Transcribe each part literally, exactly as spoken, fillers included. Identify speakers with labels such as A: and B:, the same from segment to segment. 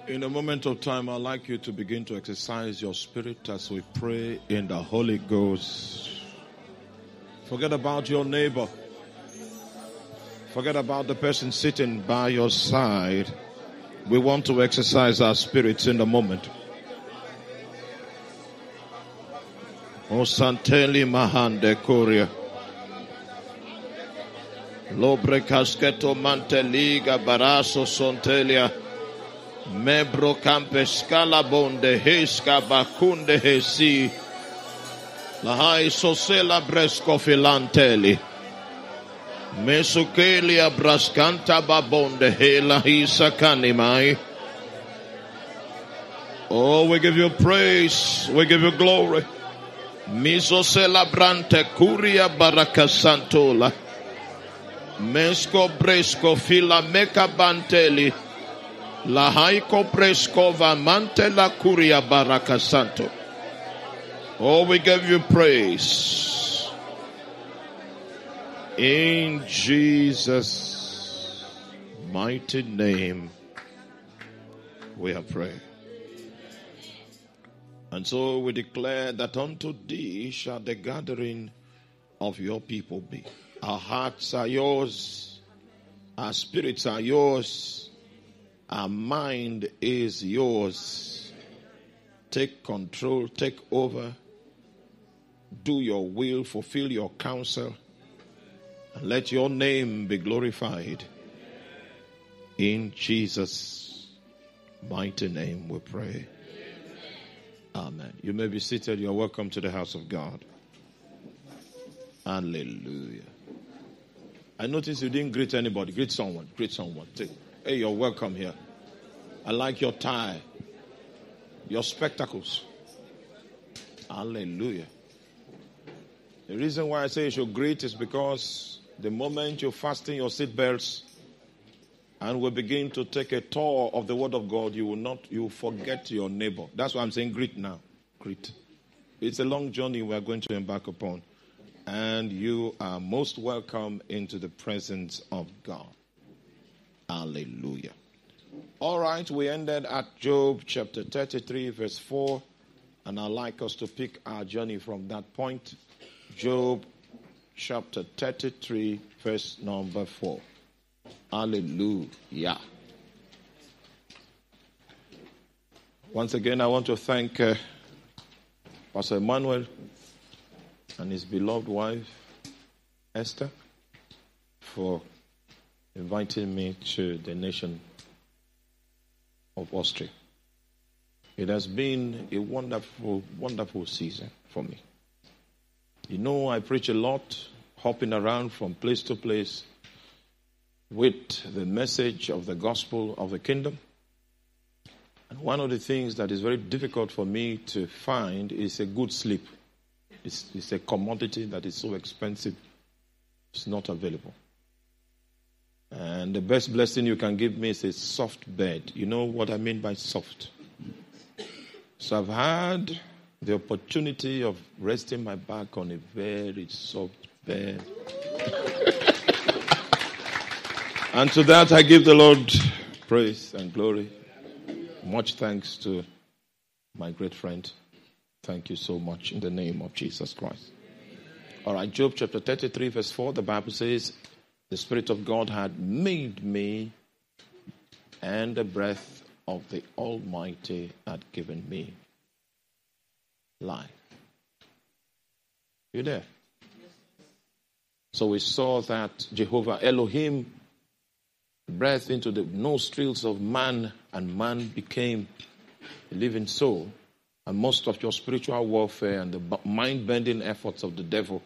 A: In a moment of time, I'd like you to begin to exercise your spirit as we pray in the Holy Ghost. Forget about your neighbor. Forget about the person sitting by your side. We want to exercise our spirits in the moment. O Santeli Mahande Korea. Lobre Casketo Manteliga Baraso Sontelia. Membro Campescala Bonde Heska Bakunde Hesi. Lahai Sosela Bresco Filanteli. Mesukelia Brascanta Babonde Hela Hisa Kanimai. Oh, we give you praise. We give you glory. Misosela Brante Curia Barakasantola. Mesco Bresco Fila Meka Banteli. La haiko preskova mantela kuria baraka santo. Oh, we give you praise. In Jesus' mighty name, we have prayed. And so we declare that unto thee shall the gathering of your people be. Our hearts are yours. Our spirits are yours. Our mind is yours. Take control, take over. Do your will, fulfill your counsel. And let your name be glorified. In Jesus' mighty name we pray. Amen. You may be seated. You are welcome to the house of God. Hallelujah. I noticed you didn't greet anybody. Greet someone. Greet someone. Take. Hey, you're welcome here. I like your tie, your spectacles. Hallelujah. The reason why I say you should greet is because the moment you fasten your seatbelts and we begin to take a tour of the Word of God, you will not, you will forget your neighbor. That's why I'm saying greet now. Greet. It's a long journey we are going to embark upon. And you are most welcome into the presence of God. Hallelujah. All right, we ended at Job chapter thirty-three, verse four. And I'd like us to pick our journey from that point. Job chapter thirty-three, verse number four. Hallelujah. Once again, I want to thank uh, Pastor Emmanuel and his beloved wife, Esther, for inviting me to the nation of Austria. It has been a wonderful, wonderful season for me. You know, I preach a lot, hopping around from place to place with the message of the gospel of the kingdom. And one of the things that is very difficult for me to find is a good sleep. It's, it's a commodity that is so expensive, it's not available. And the best blessing you can give me is a soft bed. You know what I mean by soft? So I've had the opportunity of resting my back on a very soft bed. And to that I give the Lord praise and glory. Much thanks to my great friend. Thank you so much in the name of Jesus Christ. All right, Job chapter thirty-three, verse four, the Bible says, the Spirit of God had made me, and the breath of the Almighty had given me life. You there? So we saw that Jehovah Elohim breathed into the nostrils of man, and man became a living soul. And most of your spiritual warfare and the mind-bending efforts of the devil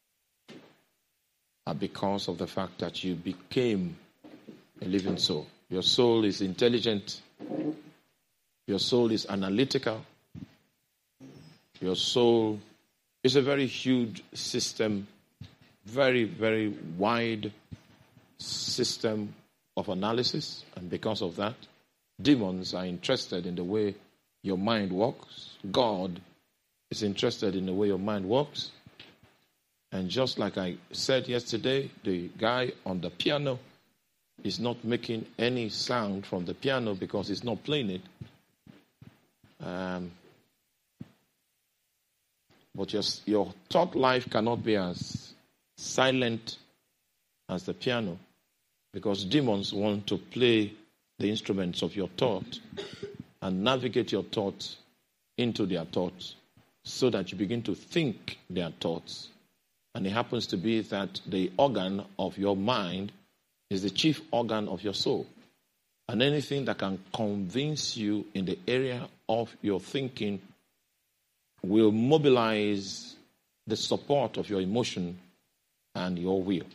A: are because of the fact that you became a living soul. Your soul is intelligent. Your soul is analytical. Your soul is a very huge system, very, very wide system of analysis. And because of that, demons are interested in the way your mind works. God is interested in the way your mind works. And just like I said yesterday, the guy on the piano is not making any sound from the piano because it's not playing it. Um, but your, your thought life cannot be as silent as the piano, because demons want to play the instruments of your thought and navigate your thoughts into their thoughts so that you begin to think their thoughts. And it happens to be that the organ of your mind is the chief organ of your soul. And anything that can convince you in the area of your thinking will mobilize the support of your emotion and your will.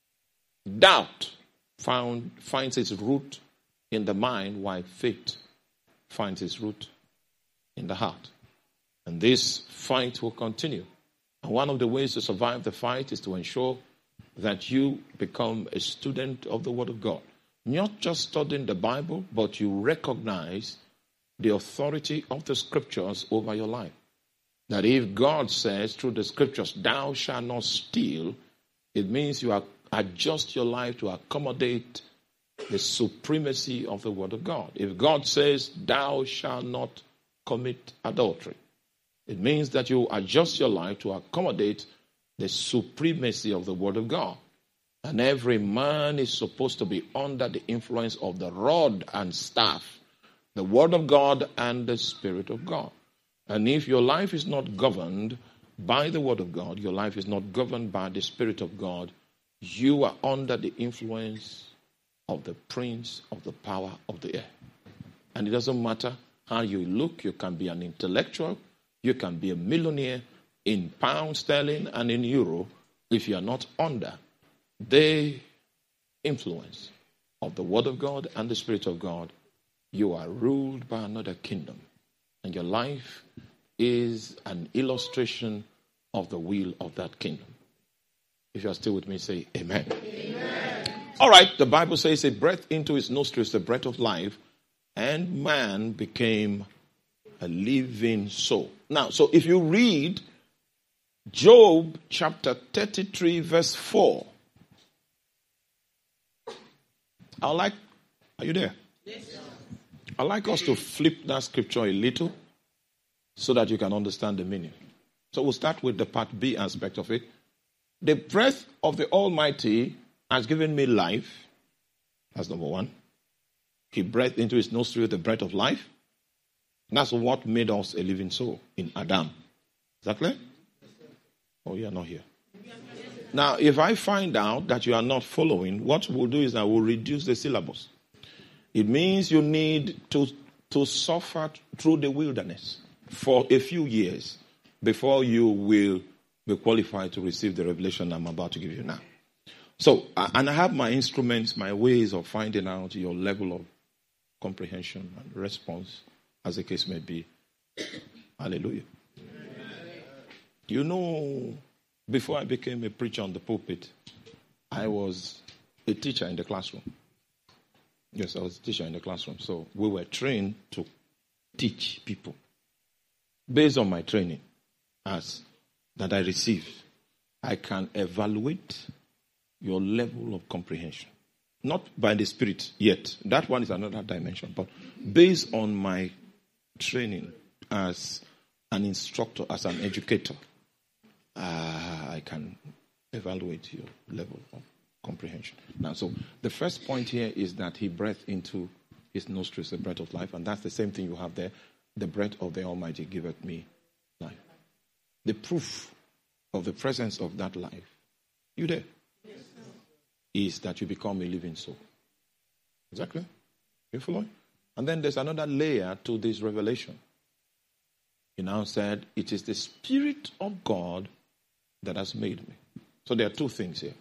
A: Doubt found, finds its root in the mind, while faith finds its root in the heart. And this fight will continue. And one of the ways to survive the fight is to ensure that you become a student of the Word of God. Not just studying the Bible, but you recognize the authority of the Scriptures over your life. That if God says through the Scriptures, thou shalt not steal, it means you are, adjust your life to accommodate the supremacy of the Word of God. If God says, thou shalt not commit adultery, it means that you adjust your life to accommodate the supremacy of the Word of God. And every man is supposed to be under the influence of the rod and staff, the Word of God and the Spirit of God. And if your life is not governed by the Word of God, your life is not governed by the Spirit of God, you are under the influence of the prince of the power of the air. And it doesn't matter how you look. You can be an intellectual. You can be a millionaire in pound sterling and in euro. If you are not under the influence of the Word of God and the Spirit of God, you are ruled by another kingdom. And your life is an illustration of the will of that kingdom. If you are still with me, say amen. Amen. All right, the Bible says a breath into his nostrils, the breath of life, and man became a living soul. Now, so if you read Job chapter thirty-three, verse four, I like, are you there? Yes, sir. I'd like us to flip that scripture a little so that you can understand the meaning. So we'll start with the part B aspect of it. The breath of the Almighty has given me life. That's number one. He breathed into his nostril the breath of life. That's what made us a living soul in Adam. Is that clear? Oh, you are not here. Now, if I find out that you are not following, what we'll do is I will reduce the syllabus. It means you need to, to suffer through the wilderness for a few years before you will be qualified to receive the revelation I'm about to give you now. So, and I have my instruments, my ways of finding out your level of comprehension and response, as the case may be. Hallelujah. Amen. You know, before I became a preacher on the pulpit, I was a teacher in the classroom. Yes, I was a teacher in the classroom. So we were trained to teach people. Based on my training as that I received, I can evaluate your level of comprehension. Not by the Spirit yet. That one is another dimension. But based on my training as an instructor, as an educator, uh, I can evaluate your level of comprehension. Now, so the first point here is that he breathed into his nostrils the breath of life, and that's the same thing you have there. The breath of the Almighty giveth me life. The proof of the presence of that life, you there, yes, is that you become a living soul. Exactly. You following? And then there's another layer to this revelation. He now said, it is the Spirit of God that has made me. So there are two things here.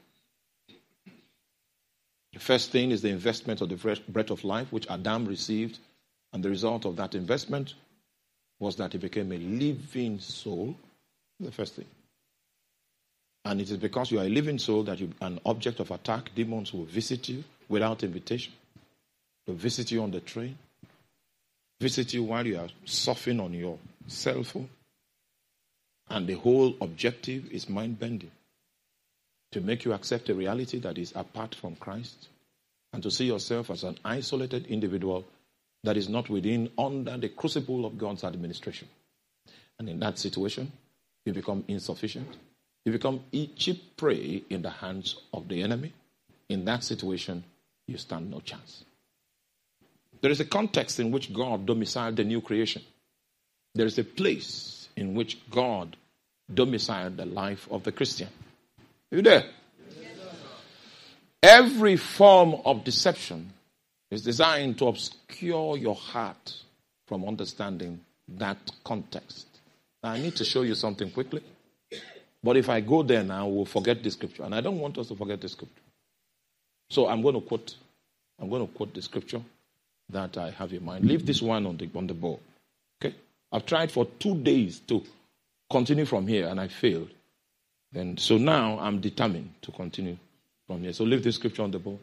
A: The first thing is the investment of the breath of life, which Adam received. And the result of that investment was that he became a living soul. The first thing. And it is because you are a living soul that you are an object of attack. Demons will visit you without invitation. They'll visit you on the train. Visit you while you are surfing on your cell phone. And the whole objective is mind-bending. To make you accept a reality that is apart from Christ. and to see yourself as an isolated individual that is not within, under the crucible of God's administration. And in that situation, you become insufficient. You become cheap prey in the hands of the enemy. In that situation, you stand no chance. There is a context in which God domiciled the new creation. There is a place in which God domiciled the life of the Christian. Are you there? Yes, every form of deception is designed to obscure your heart from understanding that context. Now, I need to show you something quickly. But if I go there now, we'll forget the scripture. And I don't want us to forget the scripture. So I'm going to quote, I'm going to quote the scripture that I have in mind. Leave this one on the on the board. Okay? I've tried for two days to continue from here, and I failed. And so now I'm determined to continue from here. So leave this scripture on the board.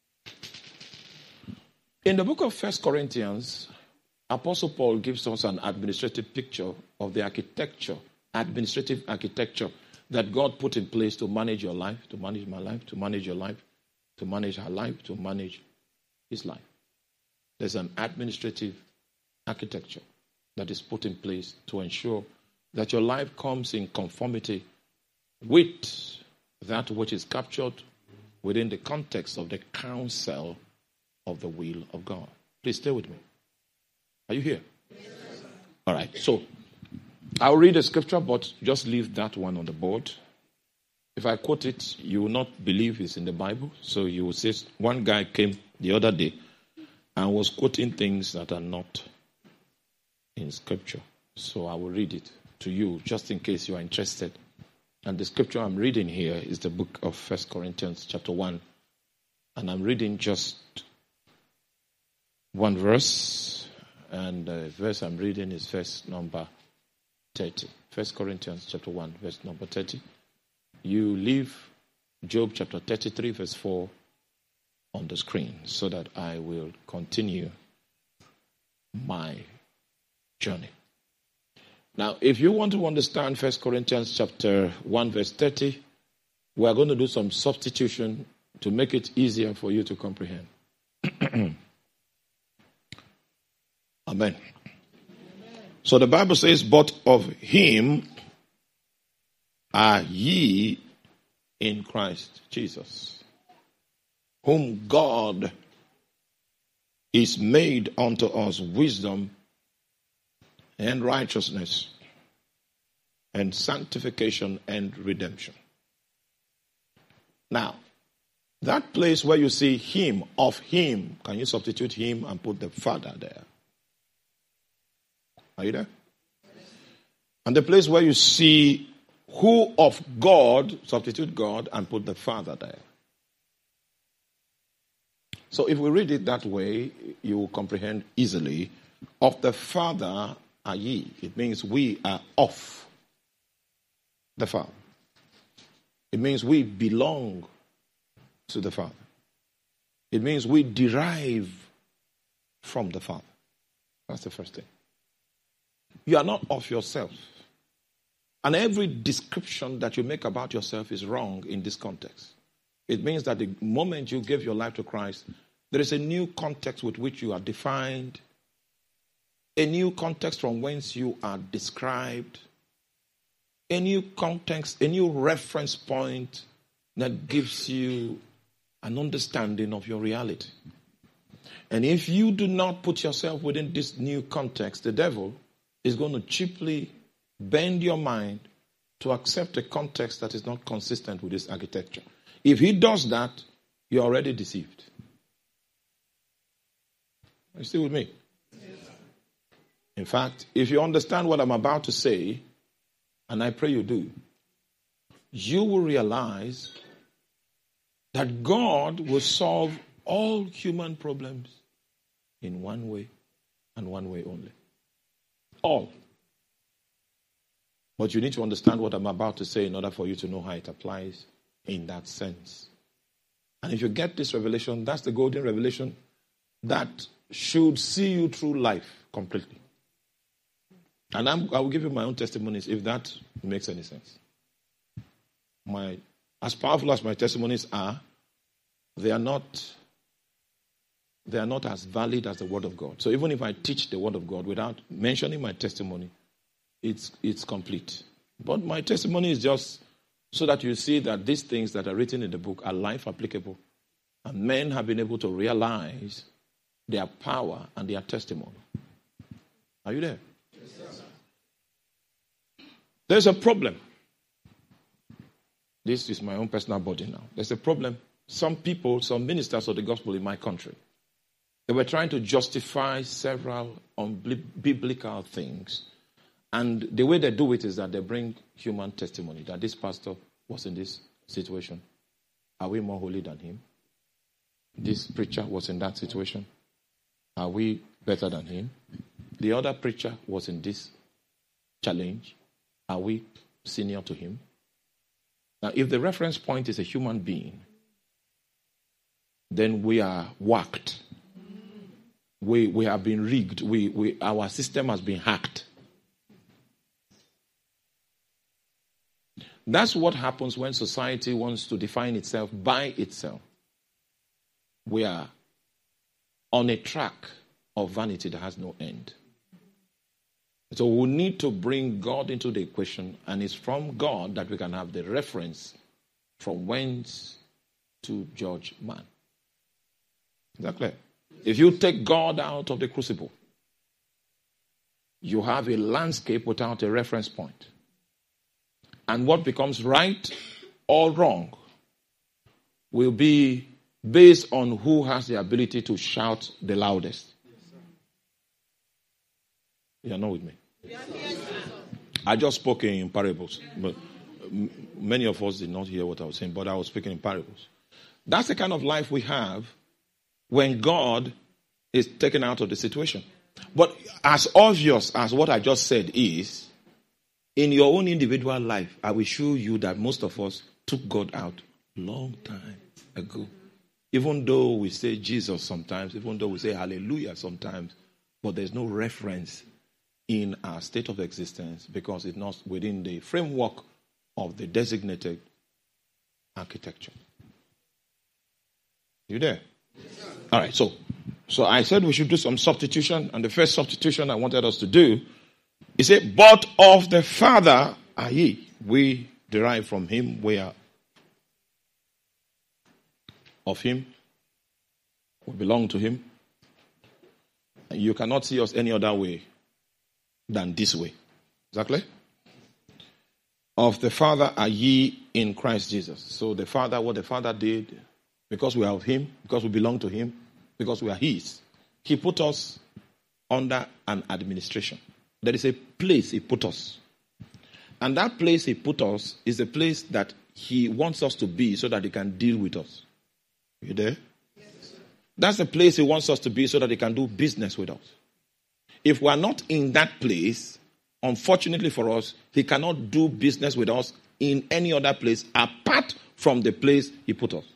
A: In the book of First Corinthians, Apostle Paul gives us an administrative picture of the architecture, administrative architecture that God put in place to manage your life, to manage my life, to manage your life, to manage her life, to manage his life. There's an administrative architecture that is put in place to ensure that your life comes in conformity with that which is captured within the context of the counsel of the will of God. Please stay with me. Are you here? Yes, all right. So I'll read the scripture, but just leave that one on the board. If I quote it, you will not believe it's in the Bible. So you will say, one guy came the other day and was quoting things that are not in scripture. So I will read it to you just in case you are interested. And the scripture I'm reading here is the book of First Corinthians chapter one. And I'm reading just one verse. And the verse I'm reading is verse number thirty. First Corinthians chapter one, verse number thirty. You leave Job chapter thirty-three, verse four on the screen so that I will continue my journey. Now, if you want to understand First Corinthians chapter one, verse thirty, we are going to do some substitution to make it easier for you to comprehend. Amen. So the Bible says, but of him are ye in Christ Jesus, whom God is made unto us wisdom and righteousness and sanctification and redemption. Now, that place where you see him, of him, can you substitute him and put the Father there? Are you there? And the place where you see who of God, substitute God and put the Father there. So if we read it that way, you will comprehend easily. Of the Father are ye. It means we are of the Father. It means we belong to the Father. It means we derive from the Father. That's the first thing. You are not of yourself. And every description that you make about yourself is wrong in this context. It means that the moment you give your life to Christ, there is a new context with which you are defined, a new context from whence you are described, a new context, a new reference point that gives you an understanding of your reality. And if you do not put yourself within this new context, the devil is going to cheaply bend your mind to accept a context that is not consistent with this architecture. If he does that, you're already deceived. Are you still with me? Yes. In fact, if you understand what I'm about to say, and I pray you do, you will realize that God will solve all human problems in one way and one way only. All. But you need to understand what I'm about to say in order for you to know how it applies in that sense. And if you get this revelation, that's the golden revelation that should see you through life completely. And I'm, I will give you my own testimonies if that makes any sense. My, as powerful as my testimonies are, they are not they are not as valid as the Word of God. So even if I teach the Word of God without mentioning my testimony, it's it's complete. But my testimony is just so that you see that these things that are written in the book are life applicable. And men have been able to realize their power and their testimony. Are you there? Yes, sir. There's a problem. This is my own personal body now. There's a problem. Some people, some ministers of the gospel in my country, they were trying to justify several unbiblical things. And the way they do it is that they bring human testimony, that this pastor was in this situation. Are we more holy than him? This preacher was in that situation. Are we better than him? The other preacher was in this challenge. Are we senior to him? Now, if the reference point is a human being, then we are whacked. We we have been rigged. We we our system has been hacked. That's what happens when society wants to define itself by itself. We are on a track of vanity that has no end. So we need to bring God into the equation, and it's from God that we can have the reference from whence to judge man. Is that clear? If you take God out of the crucible, you have a landscape without a reference point. And what becomes right or wrong will be based on who has the ability to shout the loudest. You're not with me? I just spoke in parables. But many of us did not hear what I was saying, but I was speaking in parables. That's the kind of life we have when God is taken out of the situation. But as obvious as what I just said is, in your own individual life, I will show you that most of us took God out long time ago. Even though we say Jesus sometimes, even though we say hallelujah sometimes, but there's no reference in our state of existence because it's not within the framework of the designated architecture. You there? Yes, all right, so so I said we should do some substitution, and the first substitution I wanted us to do, he said, but of the Father are ye. We derive from him, we are of him, we belong to him. And you cannot see us any other way than this way. Exactly? Of the Father are ye in Christ Jesus. So the Father, what the Father did, because we are of him, because we belong to him, because we are his, he put us under an administration. There is a place he put us. And that place he put us is a place that he wants us to be so that he can deal with us. You there? Yes. That's the place he wants us to be so that he can do business with us. If we are not in that place, unfortunately for us, he cannot do business with us in any other place apart from the place he put us.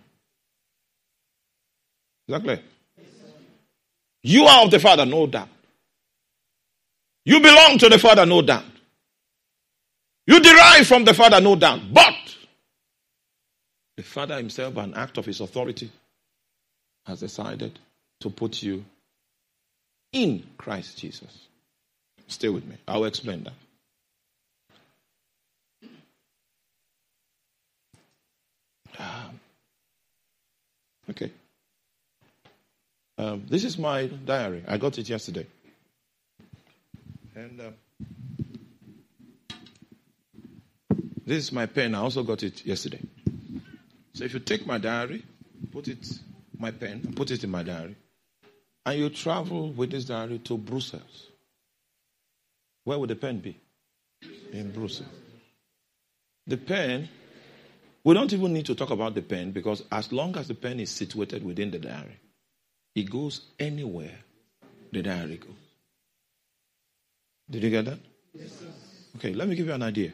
A: Is that clear? Yes, you are of the Father, no doubt. You belong to the Father, no doubt. You derive from the Father, no doubt. But the Father himself, by an act of his authority, has decided to put you in Christ Jesus. Stay with me. I'll explain that. Um, okay. Um, this is my diary. I got it yesterday. And uh, this is my pen. I also got it yesterday. So if you take my diary, put it, my pen, and put it in my diary, and you travel with this diary to Brussels, where would the pen be? In Brussels. The pen, we don't even need to talk about the pen because as long as the pen is situated within the diary, it goes anywhere the diary goes. Did you get that? Yes, sir. Okay, let me give you an idea.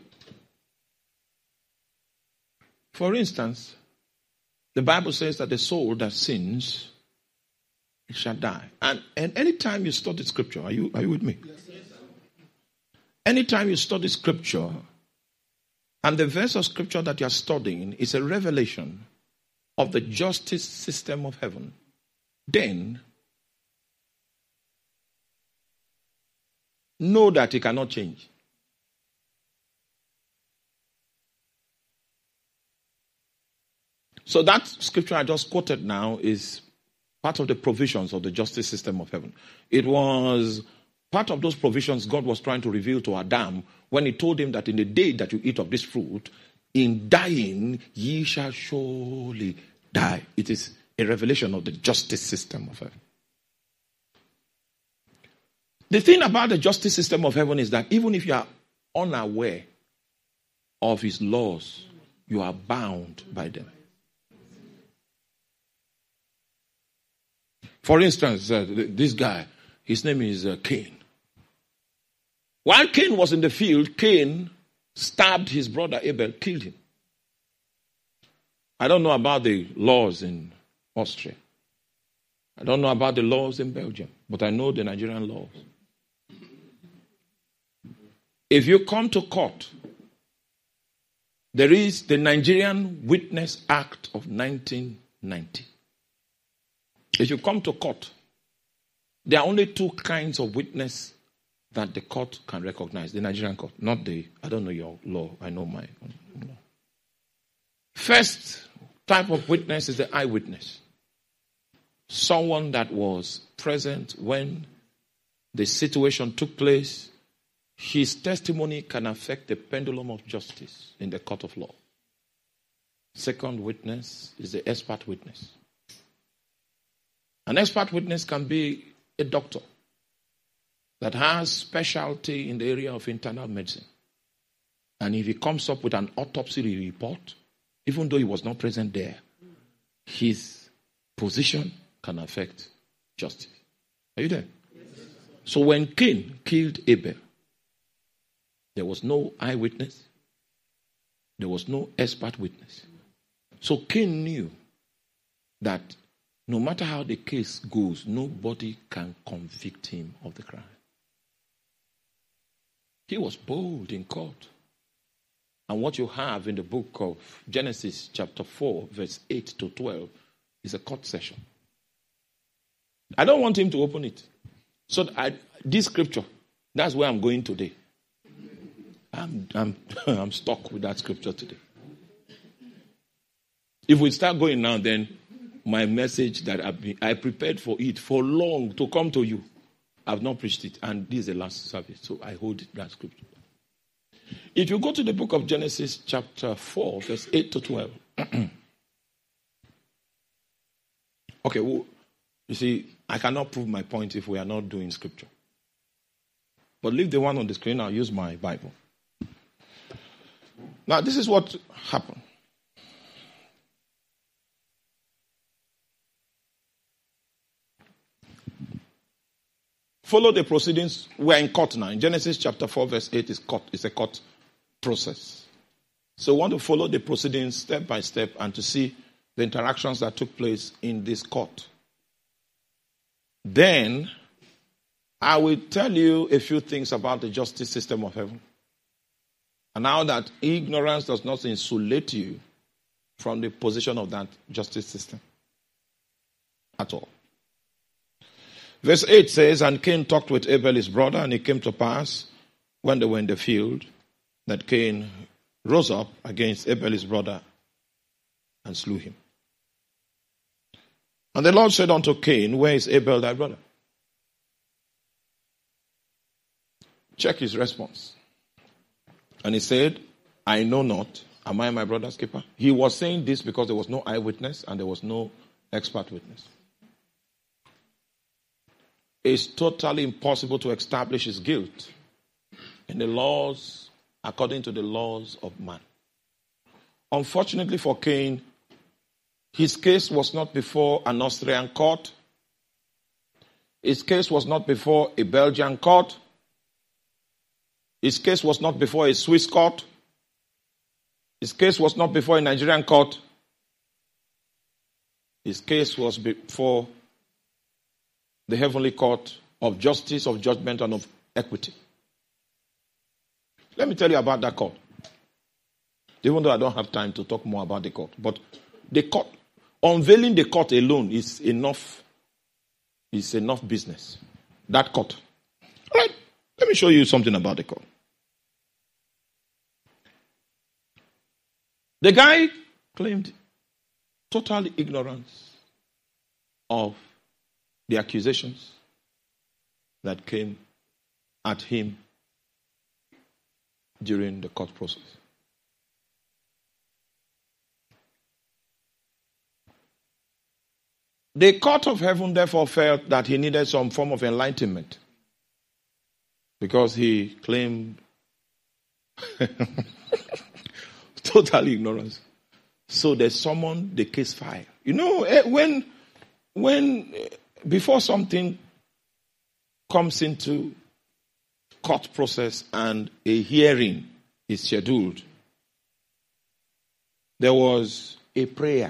A: For instance, the Bible says that the soul that sins, it shall die. And, and anytime you study scripture, are you, are you with me? Yes, sir. Anytime you study scripture, and the verse of scripture that you are studying is a revelation of the justice system of heaven, then know that he cannot change. So that scripture I just quoted now is part of the provisions of the justice system of heaven. It was part of those provisions God was trying to reveal to Adam when he told him that in the day that you eat of this fruit, in dying ye shall surely die. It is a revelation of the justice system of heaven. The thing about the justice system of heaven is that even if you are unaware of his laws, you are bound by them. For instance, uh, this guy, his name is uh, Cain. While Cain was in the field, Cain stabbed his brother Abel, killed him. I don't know about the laws in Austria. I don't know about the laws in Belgium, but I know the Nigerian laws. If you come to court, there is the Nigerian Witness Act of nineteen ninety. If you come to court, there are only two kinds of witness that the court can recognize. The Nigerian court, not the, I don't know your law, I know my law. First type of witness is the eyewitness. Someone that was present when the situation took place. His testimony can affect the pendulum of justice in the court of law. Second witness is the expert witness. An expert witness can be a doctor that has specialty in the area of internal medicine. And if he comes up with an autopsy report, even though he was not present there, his position can affect justice. Are you there? Yes. So when Cain killed Abel, there was no eyewitness. There was no expert witness. So Cain knew that no matter how the case goes, nobody can convict him of the crime. He was bold in court. And what you have in the book of Genesis chapter four, verse eight to twelve, is a court session. I don't want him to open it. So I, this scripture, that's where I'm going today. I'm, I'm, I'm stuck with that scripture today. If we start going now, then my message that I've been, I prepared for it for long to come to you. I've not preached it, and this is the last service, so I hold that scripture. If you go to the book of Genesis chapter four, verse eight to twelve. Okay, well, you see, I cannot prove my point if we are not doing scripture. But leave the one on the screen, I'll use my Bible. Now, this is what happened. Follow the proceedings. We're in court now. In Genesis chapter four, verse eight is court. It's a court process. So we want to follow the proceedings step by step and to see the interactions that took place in this court. Then I will tell you a few things about the justice system of heaven. And how that ignorance does not insulate you from the position of that justice system at all. Verse eight says, and Cain talked with Abel his brother, and it came to pass, when they were in the field, that Cain rose up against Abel his brother and slew him. And the Lord said unto Cain, where is Abel thy brother? Check his response. And he said, I know not. Am I my brother's keeper? He was saying this because there was no eyewitness and there was no expert witness. It's totally impossible to establish his guilt in the laws, according to the laws of man. Unfortunately for Cain, his case was not before an Austrian court. His case was not before a Belgian court. His case was not before a Swiss court. His case was not before a Nigerian court. His case was before the heavenly court of justice, of judgment, and of equity. Let me tell you about that court. Even though I don't have time to talk more about the court. But the court, unveiling the court alone is enough It's enough business. That court. All right, let me show you something about the court. The guy claimed total ignorance of the accusations that came at him during the court process. The court of heaven therefore felt that he needed some form of enlightenment because he claimed total ignorance. So they summoned the case file. You know, when, when before something comes into court process and a hearing is scheduled, there was a prayer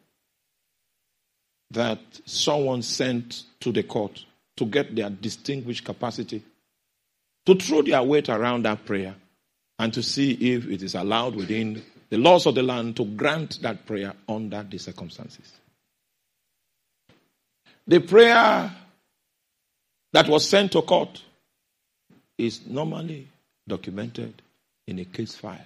A: that someone sent to the court to get their distinguished capacity to throw their weight around that prayer and to see if it is allowed within the laws of the land to grant that prayer under the circumstances. The prayer that was sent to court is normally documented in a case file.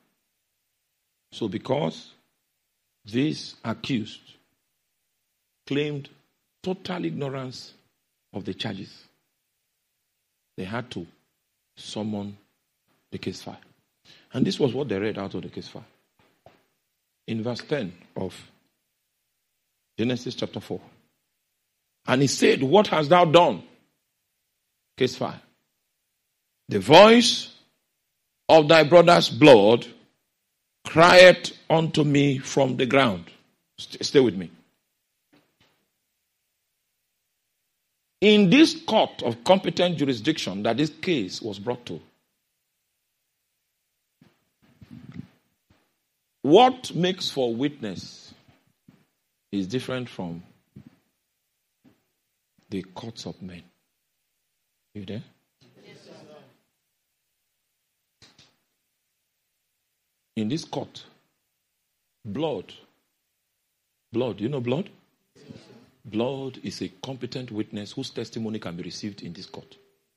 A: So because this accused claimed total ignorance of the charges, they had to summon the case file. And this was what they read out of the case file. In verse ten of Genesis chapter four. And he said, "What hast thou done?" Case file. "The voice of thy brother's blood crieth unto me from the ground." Stay with me. In this court of competent jurisdiction that this case was brought to, what makes for witness is different from the courts of men. You there? Yes, sir. In this court, blood, blood, you know blood? Blood is a competent witness whose testimony can be received in this court.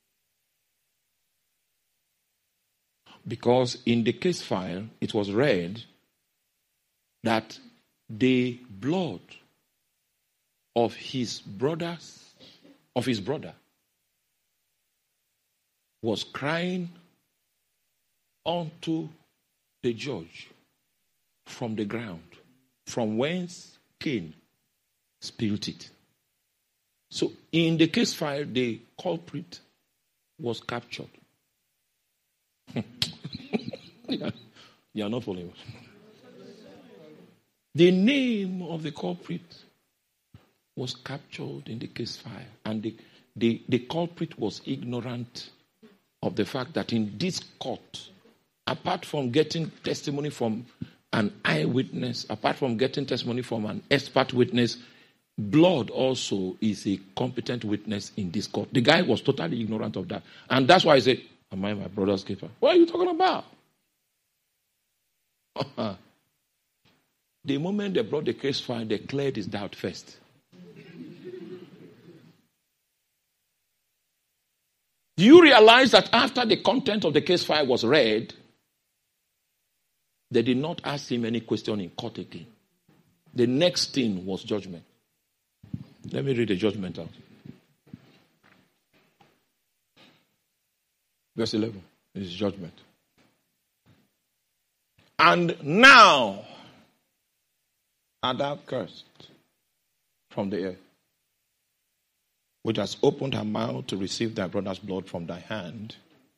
A: Because in the case file, it was read that the blood of his brothers, of his brother, was crying unto the judge from the ground, from whence Cain spilled it. So in the case file, the culprit was captured. You are not following. The name of the culprit was captured in the case file, and the, the, the culprit was ignorant of the fact that in this court, apart from getting testimony from an eyewitness, apart from getting testimony from an expert witness, blood also is a competent witness in this court. The guy was totally ignorant of that. And that's why I said, "Am I my brother's keeper?" What are you talking about? The moment they brought the case file, they cleared his doubt first. Do you realize that after the content of the case file was read, they did not ask him any question in court again? The next thing was judgment. Let me read the judgment out. Verse eleven is judgment. "And now art thou cursed from the earth, which has opened her mouth to receive thy brother's blood from thy hand.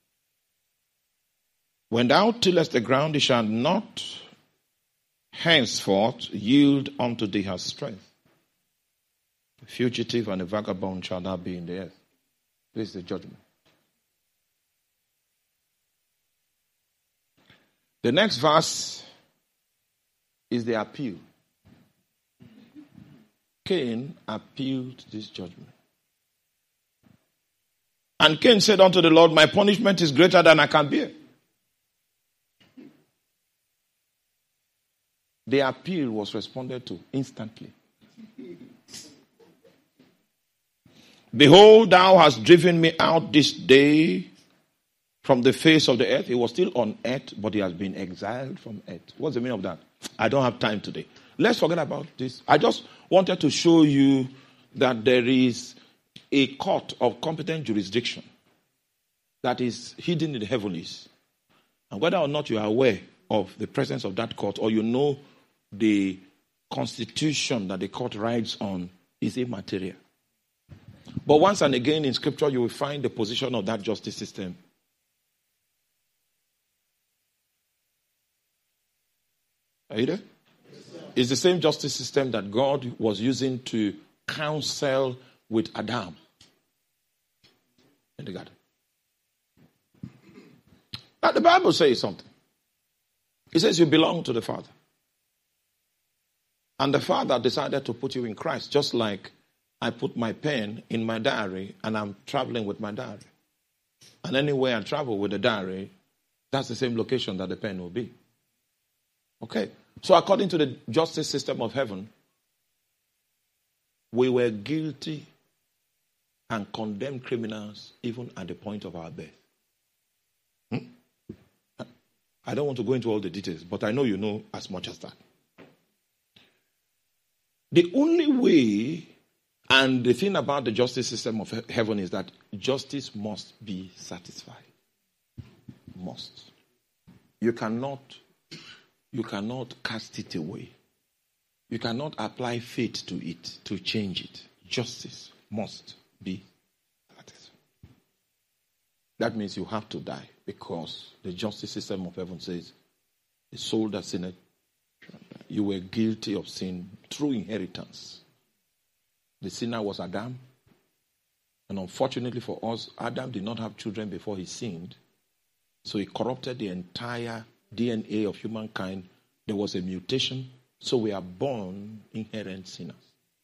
A: When thou tillest the ground, it shall not henceforth yield unto thee her strength. A fugitive and a vagabond shall thou be in the earth." This is the judgment. The next verse is the appeal. Cain appealed this judgment. "And Cain said unto the Lord, My punishment is greater than I can bear." The appeal was responded to instantly. Behold, thou hast driven me out this day from the face of the earth. He was still on earth, but he has been exiled from earth. What's the meaning of that? I don't have time today. Let's forget about this. I just wanted to show you that there is a court of competent jurisdiction that is hidden in the heavens. And whether or not you are aware of the presence of that court, or you know the constitution that the court rides on, is immaterial. But once and again in Scripture, you will find the position of that justice system. Are you there? Yes, it's the same justice system that God was using to counsel with Adam in the garden. Now the Bible says something. It says you belong to the Father. And the Father decided to put you in Christ, just like I put my pen in my diary and I'm traveling with my diary. And anywhere I travel with the diary, that's the same location that the pen will be. Okay. So according to the justice system of heaven, we were guilty and condemned criminals even at the point of our birth. Hmm? I don't want to go into all the details, but I know you know as much as that. The only way, and the thing about the justice system of heaven is that justice must be satisfied. Must. You cannot, you cannot cast it away. You cannot apply faith to it to change it. Justice must be satisfied. That means you have to die, because the justice system of heaven says, the soul that sinneth, you were guilty of sin through inheritance. The sinner was Adam. And unfortunately for us, Adam did not have children before he sinned. So he corrupted the entire D N A of humankind. There was a mutation. So we are born inherent sinners.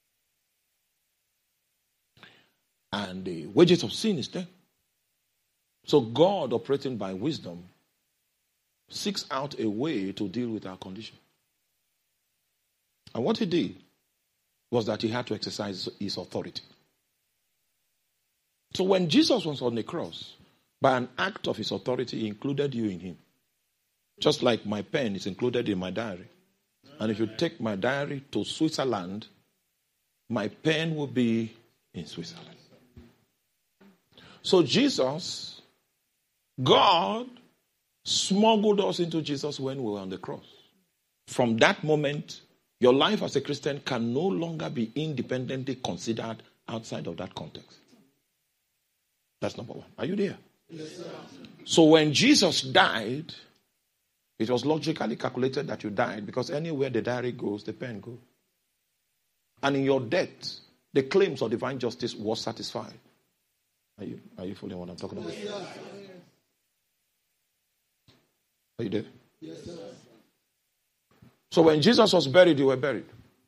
A: And the wages of sin is there. So God, operating by wisdom, seeks out a way to deal with our condition. And what he did was that he had to exercise his authority. So when Jesus was on the cross, by an act of his authority, he included you in him. Just like my pen is included in my diary. And if you take my diary to Switzerland, my pen will be in Switzerland. So Jesus, God, smuggled us into Jesus when we were on the cross. From that moment, your life as a Christian can no longer be independently considered outside of that context. That's number one. Are you there? Yes, sir. So when Jesus died, it was logically calculated that you died, because anywhere the diary goes, the pen goes. And in your death, the claims of divine justice was satisfied. Are you, are you following what I'm talking about? Yes, sir. Are you there? Yes, sir. So when Jesus was buried, you were buried.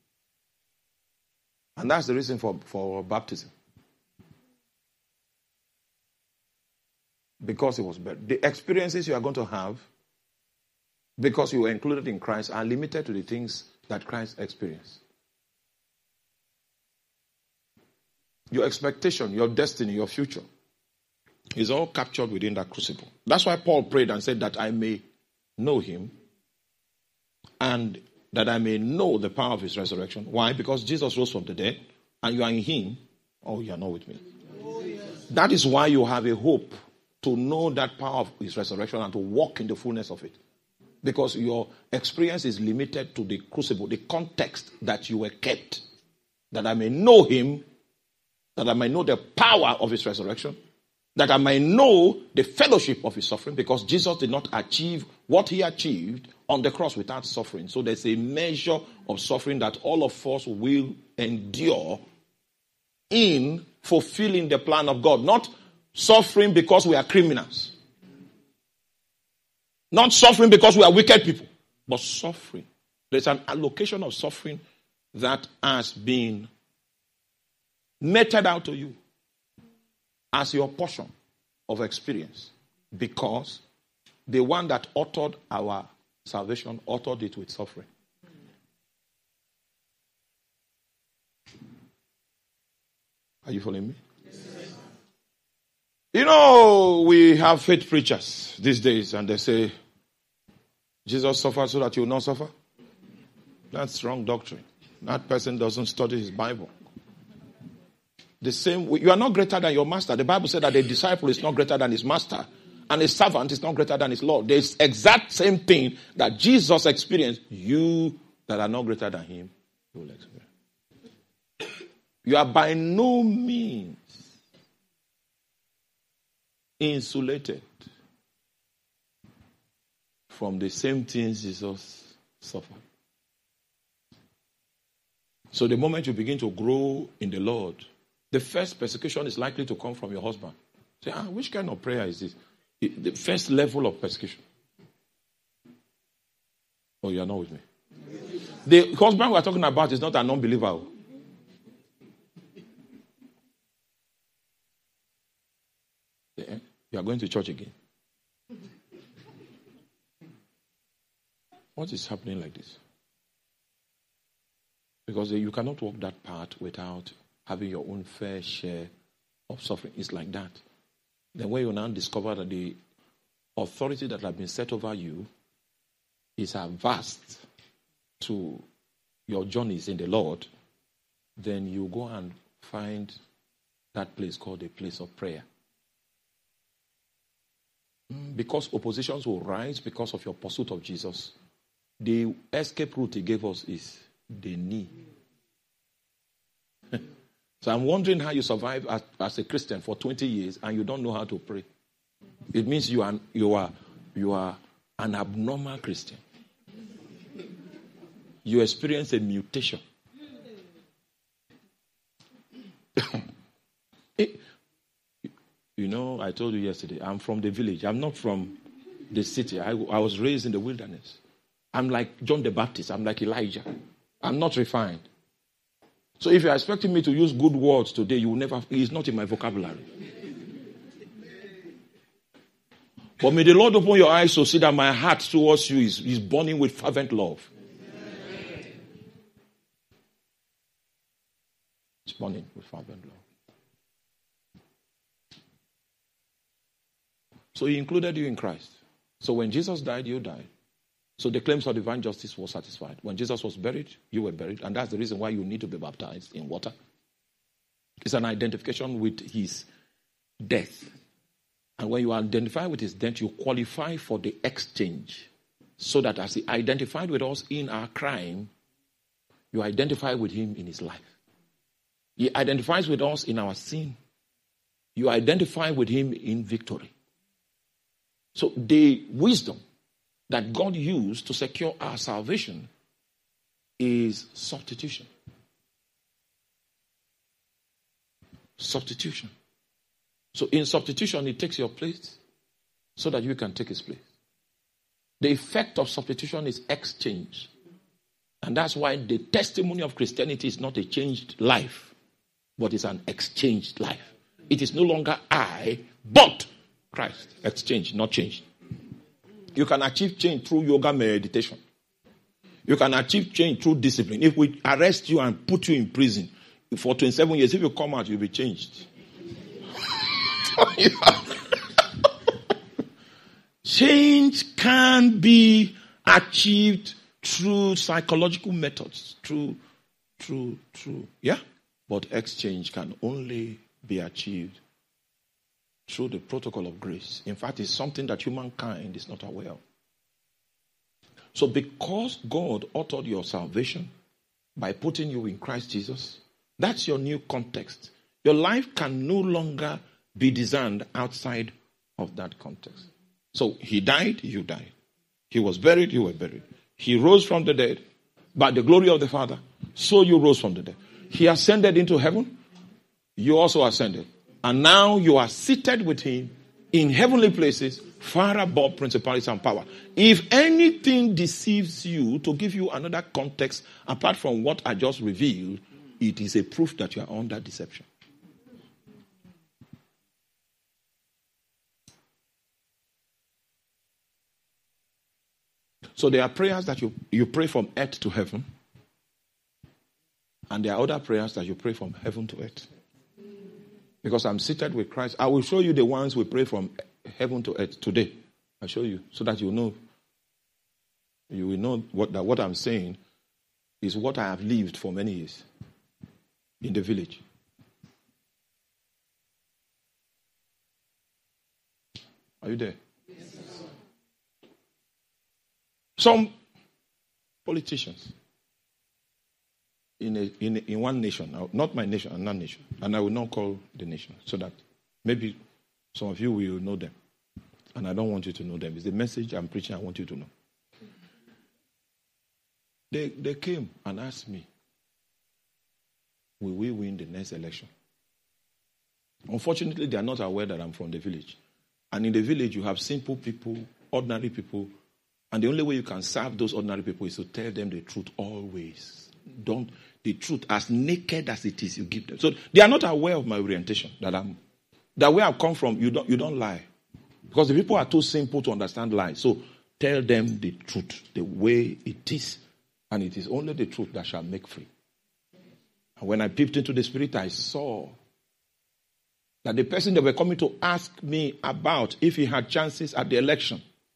A: And that's the reason for, for baptism. Because he was buried. The experiences you are going to have, because you were included in Christ, are limited to the things that Christ experienced. Your expectation, your destiny, your future is all captured within that crucible. That's why Paul prayed and said that I may know him, and that I may know the power of his resurrection. Why? Because Jesus rose from the dead, and you are in him. Oh, you are not with me. Oh, yes. That is why you have a hope to know that power of his resurrection and to walk in the fullness of it. Because your experience is limited to the crucible, the context that you were kept. That I may know him, that I may know the power of his resurrection, that I may know the fellowship of his suffering, because Jesus did not achieve what he achieved on the cross without suffering. So there's a measure of suffering that all of us will endure in fulfilling the plan of God. Not suffering because we are criminals. Not suffering because we are wicked people. But suffering. There's an allocation of suffering that has been meted out to you as your portion of experience, because the one that authored our salvation authored it with suffering. Are you following me? Yes. You know, we have faith preachers these days, and they say, Jesus suffered so that you will not suffer. That's wrong doctrine. That person doesn't study his Bible. The same, you are not greater than your master. The Bible said that a disciple is not greater than his master, and a servant is not greater than his Lord. There's exact same thing that Jesus experienced. You that are not greater than him, you will experience. You are by no means insulated from the same things Jesus suffered. So the moment you begin to grow in the Lord, the first persecution is likely to come from your husband. Say, ah, which kind of prayer is this? The first level of persecution. Oh, you are not with me. The husband we are talking about is not an unbeliever. You are going to church again. What is happening like this? Because you cannot walk that path without having your own fair share of suffering. It's like that. Then when you now discover that the authority that has been set over you is vast to your journeys in the Lord, then you go and find that place called a place of prayer. Because oppositions will rise because of your pursuit of Jesus, the escape route he gave us is the knee. So I'm wondering how you survive as, as a Christian for twenty years and you don't know how to pray. It means you are you are you are an abnormal Christian. You experience a mutation. it, you know, I told you yesterday, I'm from the village. I'm not from the city. I, I was raised in the wilderness. I'm like John the Baptist. I'm like Elijah. I'm not refined. So if you're expecting me to use good words today, you will never, it's not in my vocabulary. But may the Lord open your eyes to see that my heart towards you is, is burning with fervent love. It's burning with fervent love. So he included you in Christ. So when Jesus died, you died. So the claims of divine justice were satisfied. When Jesus was buried, you were buried. And that's the reason why you need to be baptized in water. It's an identification with his death. And when you identify with his death, you qualify for the exchange. So that as he identified with us in our crime, you identify with him in his life. He identifies with us in our sin. You identify with him in victory. So the wisdom that God used to secure our salvation is substitution. Substitution. So in substitution, it takes your place so that you can take his place. The effect of substitution is exchange. And that's why the testimony of Christianity is not a changed life, but it's an exchanged life. It is no longer I, but Christ. Exchange, not changed. You can achieve change through yoga meditation. You can achieve change through discipline. If we arrest you and put you in prison for twenty-seven years, if you come out, you'll be changed. Change can be achieved through psychological methods, through, through, through, yeah? But exchange can only be achieved through the protocol of grace. In fact, it's something that humankind is not aware of. So because God authored your salvation by putting you in Christ Jesus, that's your new context. Your life can no longer be designed outside of that context. So he died, you died. He was buried, you were buried. He rose from the dead by the glory of the Father, so you rose from the dead. He ascended into heaven, you also ascended. And now you are seated with him in heavenly places, far above principalities and power. If anything deceives you to give you another context apart from what I just revealed, it is a proof that you are under deception. So there are prayers that you, you pray from earth to heaven. And there are other prayers that you pray from heaven to earth. Because I'm seated with Christ. I will show you the ones we pray from heaven to earth today. I'll show you so that you know. You will know what, that what I'm saying is what I have lived for many years in the village. Are you there? Yes, sir. Some politicians in a, in a, in one nation, not my nation, another nation, and I will not call the nation, so that maybe some of you will know them, and I don't want you to know them. It's the message I'm preaching. I want you to know. They they came and asked me, "Will we win the next election?" Unfortunately, they are not aware that I'm from the village. And in the village, you have simple people, ordinary people. And the only way you can serve those ordinary people is to tell them the truth always. Don't, the truth, as naked as it is, you give them. So they are not aware of my orientation, that I'm, that where I've come from, you don't, you don't lie. Because the people are too simple to understand lies. So tell them the truth, the way it is. And it is only the truth that shall make free. And when I peeped into the spirit, I saw that the person they were coming to ask me about if he had chances at the election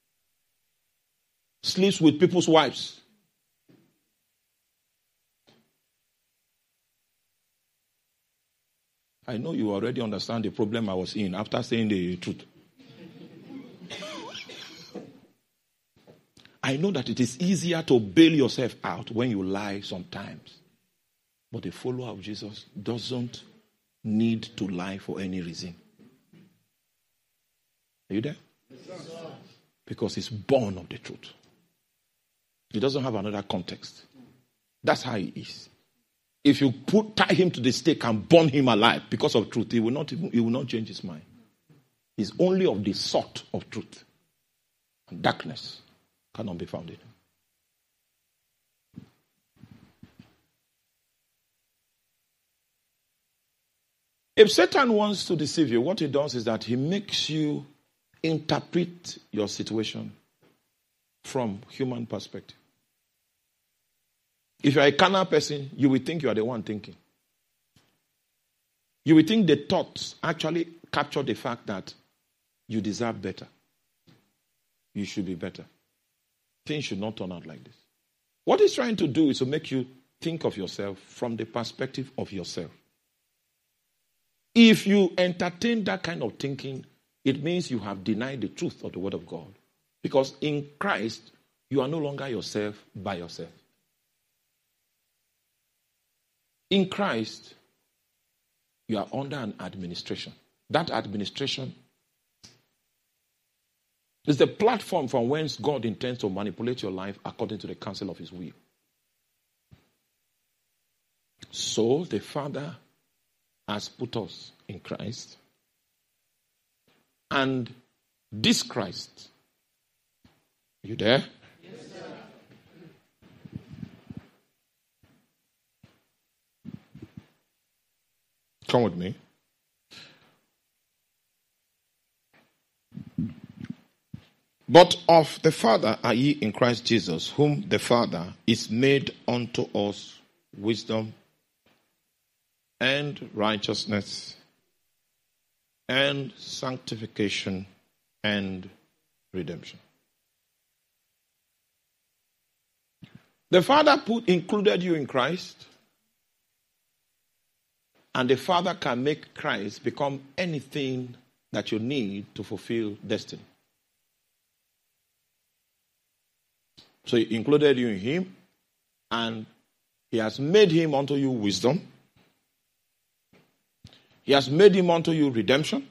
A: sleeps with people's wives. I know you already understand the problem I was in after saying the truth. I know that it is easier to bail yourself out when you lie sometimes. But a follower of Jesus doesn't need to lie for any reason. Are you there? Yes, sir. Because it's born of the truth. He doesn't have another context. That's how he is. If you put tie him to the stake and burn him alive because of truth, he will not even, he will not change his mind. He's only of the sort of truth. And darkness cannot be found in him. If Satan wants to deceive you, what he does is that he makes you interpret your situation from human perspective. If you are a carnal person, you will think you are the one thinking. You will think the thoughts actually capture the fact that you deserve better. You should be better. Things should not turn out like this. What he's trying to do is to make you think of yourself from the perspective of yourself. If you entertain that kind of thinking, it means you have denied the truth of the Word of God. Because in Christ, you are no longer yourself by yourself. In Christ, you are under an administration. That administration is the platform from whence God intends to manipulate your life according to the counsel of his will. So the Father has put us in Christ. And this Christ, are you there? Yes, sir. Come with me. But of the Father are ye in Christ Jesus, whom the Father is made unto us wisdom and righteousness and sanctification and redemption. The Father put included you in Christ, and the Father can make Christ become anything that you need to fulfill destiny. So he included you in him, and he has made him unto you wisdom. He has made him unto you redemption.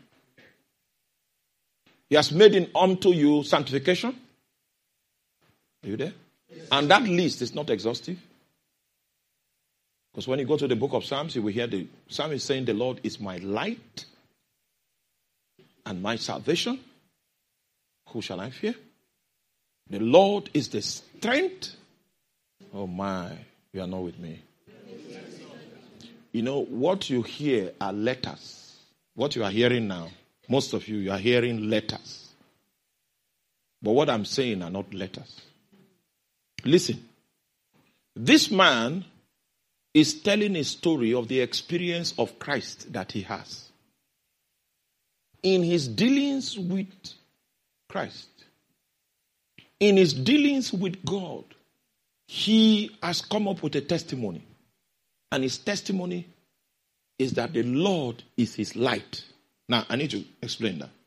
A: He has made him unto you sanctification. Are you there? Yes. And that list is not exhaustive. Because when you go to the book of Psalms, you will hear the psalmist saying, the Lord is my light and my salvation. Who shall I fear? The Lord is the strength. Oh my, you are not with me. You know, what you hear are letters. What you are hearing now, most of you, you are hearing letters. But what I'm saying are not letters. Listen. This man is telling a story of the experience of Christ that he has. in his dealings with Christ, in his dealings with God, he has come up with a testimony. And his testimony is that the Lord is his light. Now, I need to explain that.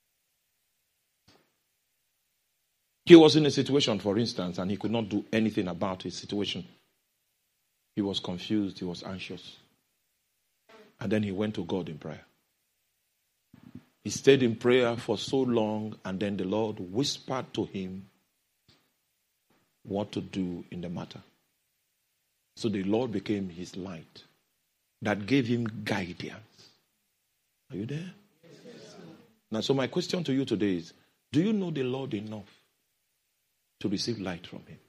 A: He was in a situation, for instance, and he could not do anything about his situation. He was confused. He was anxious. And then he went to God in prayer. He stayed in prayer for so long, and then the Lord whispered to him what to do in the matter. So the Lord became his light that gave him guidance. Are you there? Yes, now, so my question to you today is, do you know the Lord enough to receive light from him?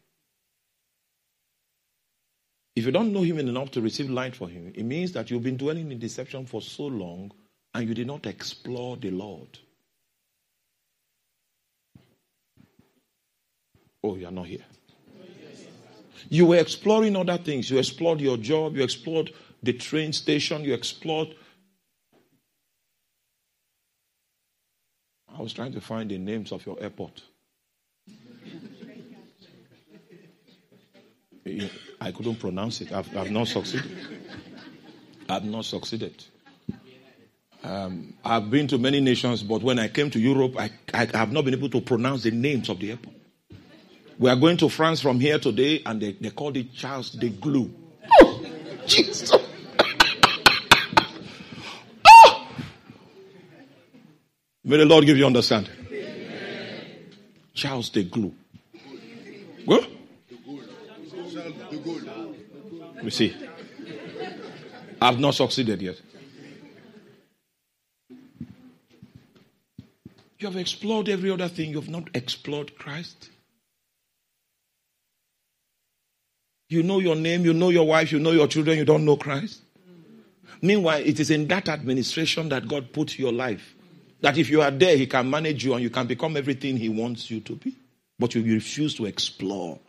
A: If you don't know him enough to receive light from him, it means that you've been dwelling in deception for so long and you did not explore the Lord. Oh, you are not here. You were exploring other things. You explored your job. You explored the train station. You explored. I was trying to find the names of your airport. I couldn't pronounce it. I've, I've not succeeded. I've not succeeded. Um, I've been to many nations, but when I came to Europe, I, I have not been able to pronounce the names of the airport. We are going to France from here today, and they, they called it Charles de Gaulle. Oh, Jesus. Oh! May the Lord give you understanding. Amen. Charles de Gaulle. What? We see. I've not succeeded yet. You have explored every other thing. You have not explored Christ. You know your name, you know your wife, you know your children, you don't know Christ. Meanwhile, it is in that administration that God put your life. That if you are there, he can manage you and you can become everything he wants you to be. But you refuse to explore.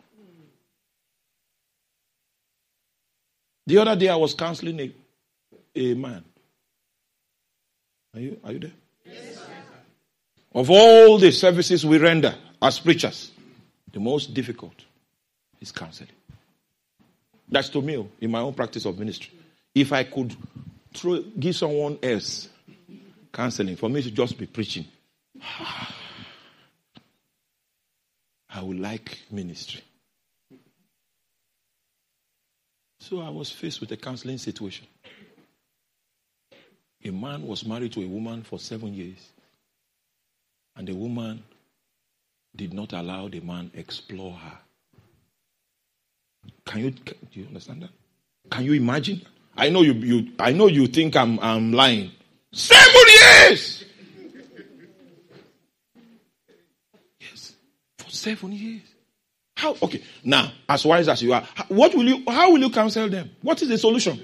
A: The other day I was counseling a, a man. Are you, are you there? Yes, sir. Of all the services we render as preachers, the most difficult is counseling. That's to me, in my own practice of ministry. If I could throw, give someone else counseling, for me to just be preaching, I would like ministry. So I was faced with a counseling situation. A man was married to a woman for seven years. And the woman did not allow the man explore her. Can you, can, do you understand that? Can you imagine? I know you, you I know you think I'm, I'm lying. Seven years! Yes, for seven years. How? Okay, now, as wise as you are, what will you, how will you counsel them? What is the solution?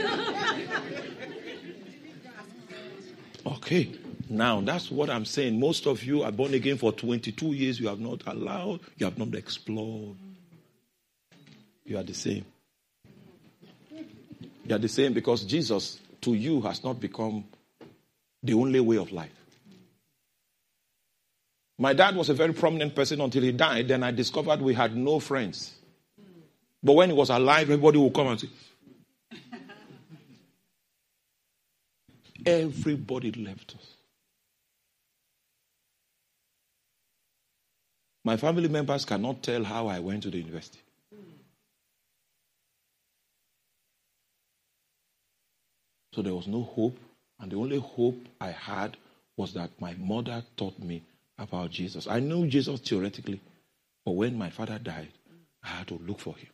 A: Okay, now that's what I'm saying. Most of you are born again for twenty-two years. You have not allowed, you have not explored. You are the same. You are the same because Jesus, to you, has not become the only way of life. My dad was a very prominent person until he died. Then I discovered we had no friends. But when he was alive, everybody would come and say, everybody left us. My family members cannot tell how I went to the university. So there was no hope. And the only hope I had was that my mother taught me about Jesus. I knew Jesus theoretically. But when my father died, I had to look for him.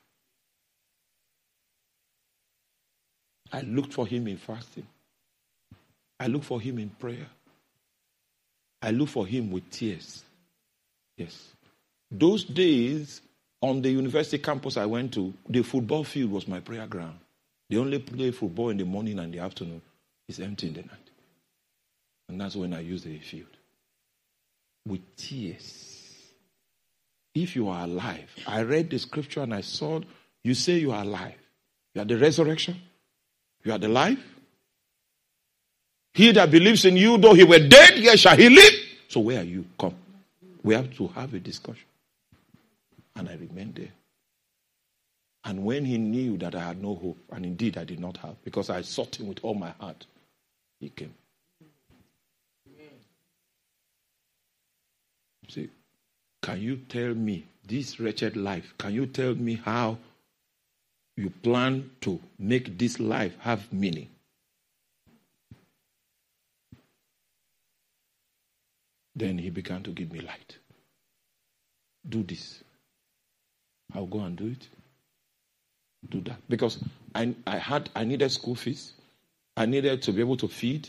A: I looked for him in fasting. I looked for him in prayer. I looked for him with tears. Yes. Those days, on the university campus I went to, the football field was my prayer ground. They only play football in the morning and the afternoon. It's empty in the night. And that's when I use the field. With tears. If you are alive, I read the scripture and I saw, you say you are alive. You are the resurrection. You are the life. He that believes in you, though he were dead, yet shall he live. So where are you? Come. We have to have a discussion. And I remained there. And when he knew that I had no hope, and indeed I did not have, because I sought him with all my heart, he came. See, can you tell me this wretched life? Can you tell me how you plan to make this life have meaning? Then he began to give me light. Do this. I'll go and do it. Do that. Because I, I had I needed school fees. I needed to be able to feed.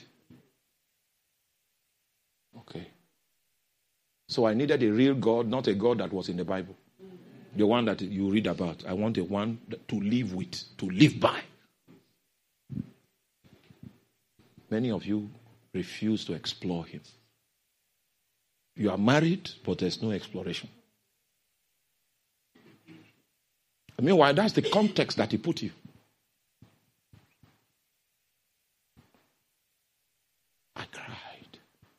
A: Okay. So I needed a real God, not a God that was in the Bible. The one that you read about. I want a one to live with, to live by. Many of you refuse to explore him. You are married, but there's no exploration. Meanwhile, that's the context that he put you. I cried.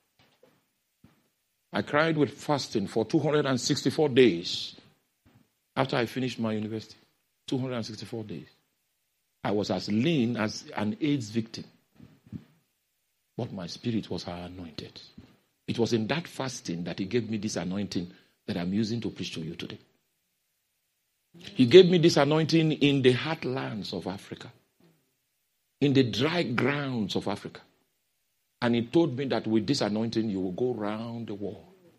A: I cried with fasting for two hundred sixty-four days after I finished my university. two hundred sixty-four days. I was as lean as an AIDS victim. But my spirit was anointed. It was in that fasting that he gave me this anointing that I'm using to preach to you today. He gave me this anointing in the heartlands of Africa, in the dry grounds of Africa. And he told me that with this anointing, you will go round the world.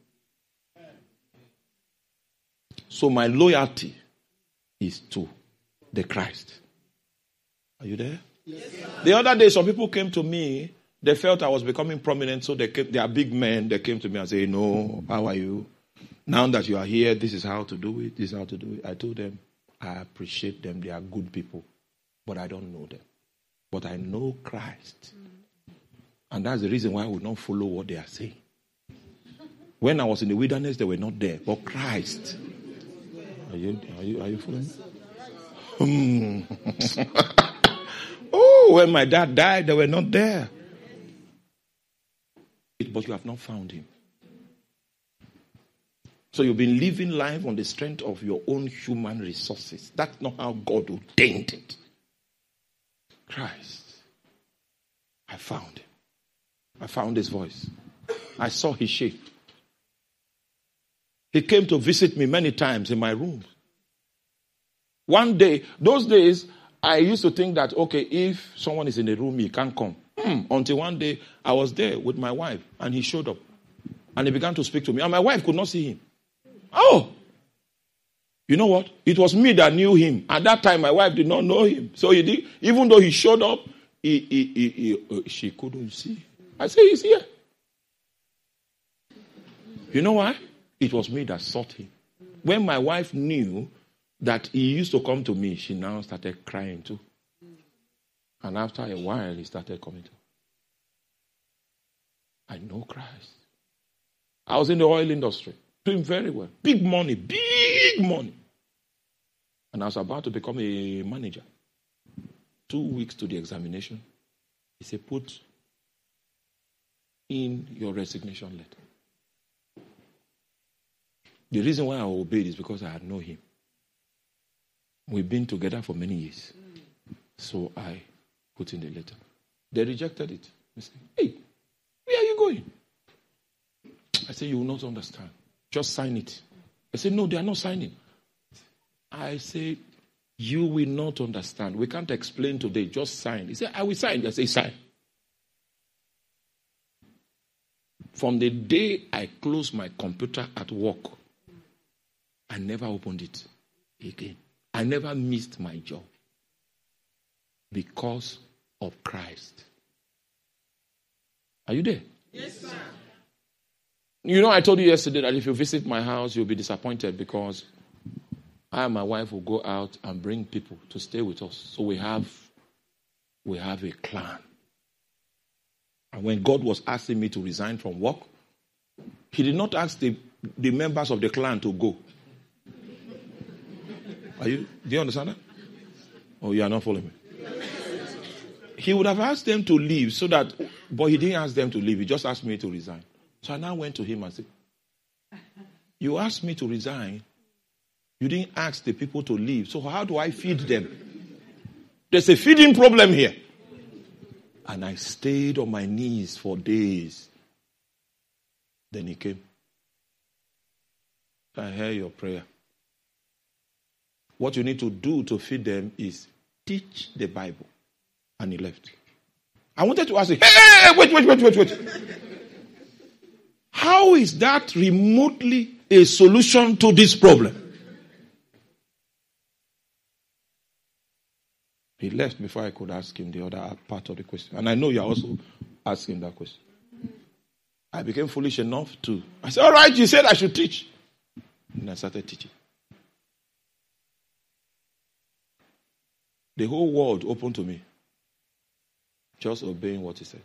A: So my loyalty is to the Christ. Are you there? Yes, sir. The other day, some people came to me. They felt I was becoming prominent, so they came, they are big men. They came to me and said, no, how are you? Now that you are here, this is how to do it. This is how to do it. I told them, I appreciate them. They are good people. But I don't know them. But I know Christ. And that's the reason why I will not follow what they are saying. When I was in the wilderness, they were not there. But Christ. Are you, are you, are you following? Oh, when my dad died, they were not there. But you have not found him. So you've been living life on the strength of your own human resources. That's not how God ordained it. Christ. I found him. I found his voice. I saw his shape. He came to visit me many times in my room. One day, those days, I used to think that, okay, if someone is in the room, he can't come. Hmm. Until one day, I was there with my wife, and he showed up. And he began to speak to me. And my wife could not see him. Oh! You know what? It was me that knew him. At that time, my wife did not know him. So he did, even though he showed up, he, he, he, he, uh, she couldn't see. I said, he's here. You know why? It was me that sought him. When my wife knew that he used to come to me, she now started crying too. And after a while, he started coming to. I know Christ. I was in the oil industry, doing very well. Big money, big money. And I was about to become a manager. Two weeks to the examination, he said, put in your resignation letter. The reason why I obeyed is because I had known him. We've been together for many years. So I put in the letter. They rejected it. They said, hey, where are you going? I said, you will not understand. Just sign it. I said, no, they are not signing. I said, you will not understand. We can't explain today. Just sign. He said, I will sign. I said, sign. From the day I closed my computer at work, I never opened it again. I never missed my job because of Christ. Are you there?
B: Yes, sir.
A: You know, I told you yesterday that if you visit my house, you'll be disappointed because I and my wife will go out and bring people to stay with us. So we have, we have a clan. And when God was asking me to resign from work, he did not ask the, the members of the clan to go. Are you, do you understand that? Oh, you are not following me? He would have asked them to leave so that But he didn't ask them to leave. He just asked me to resign. So I now went to him and said, you asked me to resign. You didn't ask the people to leave. So how do I feed them? There's a feeding problem here. And I stayed on my knees for days. Then he came. I hear your prayer. What you need to do to feed them is teach the Bible. And he left. I wanted to ask him, hey, wait, wait, wait, wait, wait. How is that remotely a solution to this problem? He left before I could ask him the other part of the question. And I know you're also asking that question. I became foolish enough to. I said, all right, you said I should teach. And I started teaching. The whole world opened to me. Just obeying what he said.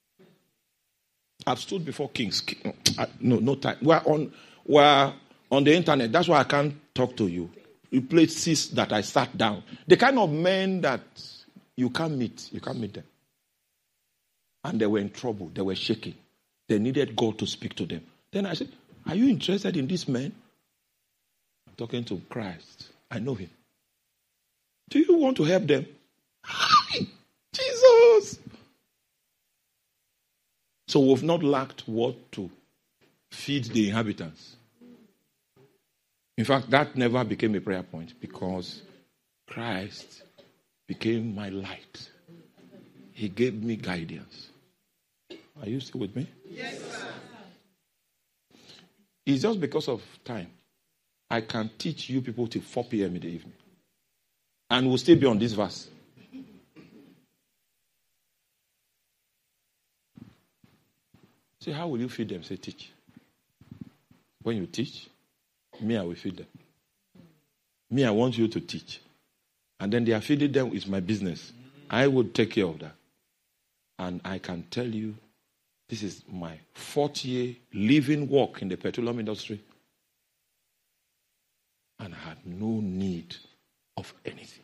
A: I've stood before kings. No, no time. We're on, we're on the internet. That's why I can't talk to you. You places that I sat down. The kind of men that you can't meet. You can't meet them. And they were in trouble. They were shaking. They needed God to speak to them. Then I said, are you interested in this man? I'm talking to Christ. I know him. Do you want to help them? Jesus! So we've not lacked what to feed the inhabitants. In fact, that never became a prayer point because Christ became my light. He gave me guidance. Are you still with me? Yes, sir. It's just because of time. I can teach you people till four p.m. in the evening. And we'll still be on this verse. Say, how will you feed them? Say, teach. When you teach, me, I will feed them. Me, I want you to teach. And then they are feeding them is my business. I will take care of that. And I can tell you, this is my fourth year living work in the petroleum industry. And I had no need of anything.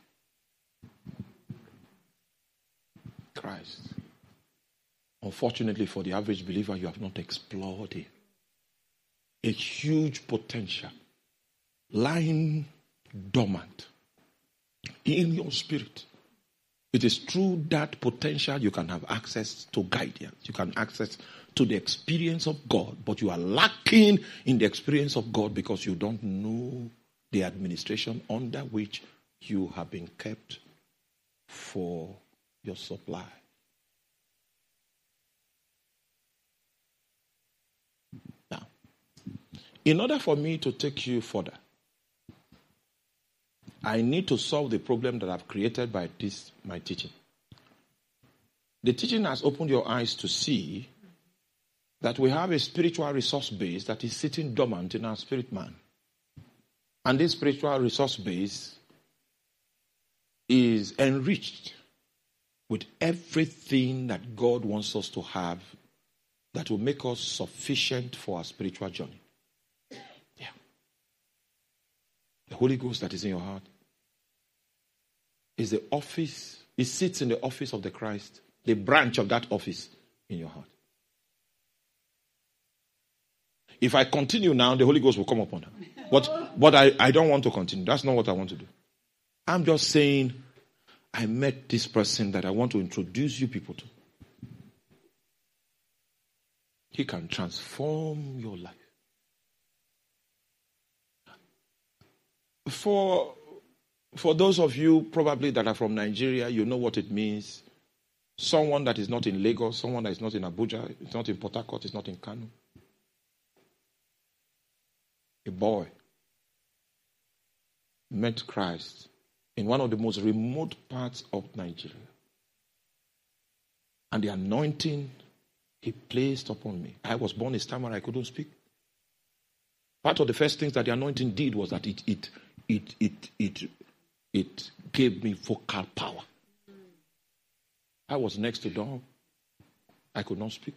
A: Christ. Unfortunately for the average believer, you have not explored it. A huge potential lying dormant in your spirit. It is through that potential you can have access to guidance. You can access to the experience of God, but you are lacking in the experience of God because you don't know the administration under which you have been kept for your supply. Now, in order for me to take you further, I need to solve the problem that I've created by this, my teaching. The teaching has opened your eyes to see that we have a spiritual resource base that is sitting dormant in our spirit man. And this spiritual resource base is enriched with everything that God wants us to have that will make us sufficient for our spiritual journey. Yeah. The Holy Ghost that is in your heart is the office, it sits in the office of the Christ, the branch of that office in your heart. If I continue now, the Holy Ghost will come upon her. But, but I, I don't want to continue. That's not what I want to do. I'm just saying, I met this person that I want to introduce you people to. He can transform your life. For, for those of you probably that are from Nigeria, you know what it means. Someone that is not in Lagos, someone that is not in Abuja, it's not in Port Harcourt, it's not in Kano. A boy met Christ in one of the most remote parts of Nigeria. And the anointing he placed upon me. I was born a stammerer, I couldn't speak. Part of the first things that the anointing did was that it it it it it, it gave me vocal power. I was next to dumb. I could not speak.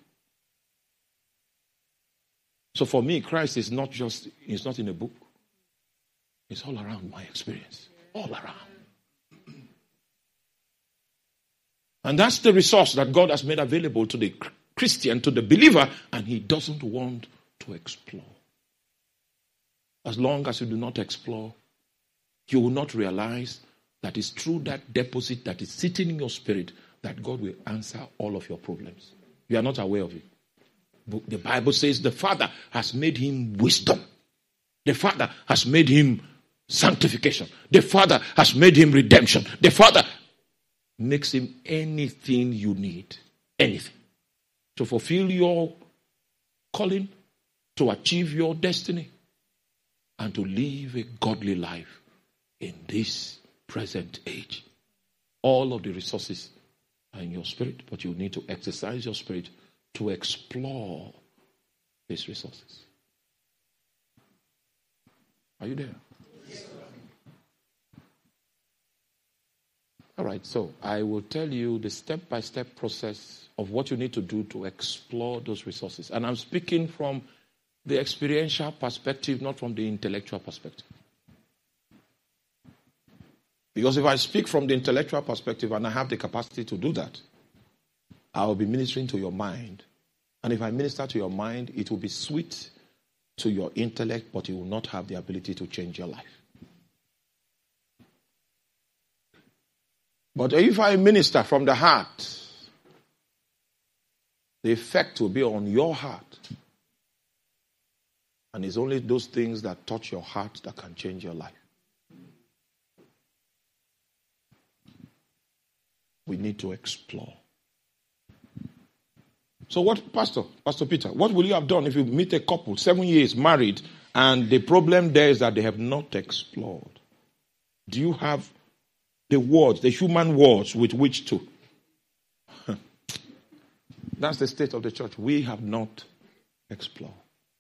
A: So for me, Christ is not just, it's not in a book. It's all around my experience. All around. And that's the resource that God has made available to the Christian, to the believer, and he doesn't want to explore. As long as you do not explore, you will not realize that it's through that deposit that is sitting in your spirit that God will answer all of your problems. You are not aware of it. But the Bible says the Father has made him wisdom. The Father has made him sanctification. The Father has made him redemption. The Father makes him anything you need. Anything. To fulfill your calling, to achieve your destiny, and to live a godly life in this present age. All of the resources are in your spirit, but you need to exercise your spirit to explore these resources. Are you there? All right, so I will tell you the step-by-step process of what you need to do to explore those resources. And I'm speaking from the experiential perspective, not from the intellectual perspective. Because if I speak from the intellectual perspective and I have the capacity to do that, I will be ministering to your mind. And if I minister to your mind, it will be sweet to your intellect, but it will not have the ability to change your life. But if I minister from the heart, the effect will be on your heart. And it's only those things that touch your heart that can change your life. We need to explore. So what, Pastor, Pastor Peter, what will you have done if you meet a couple, seven years married, and the problem there is that they have not explored? Do you have the words, the human words with which to? That's the state of the church. We have not explored.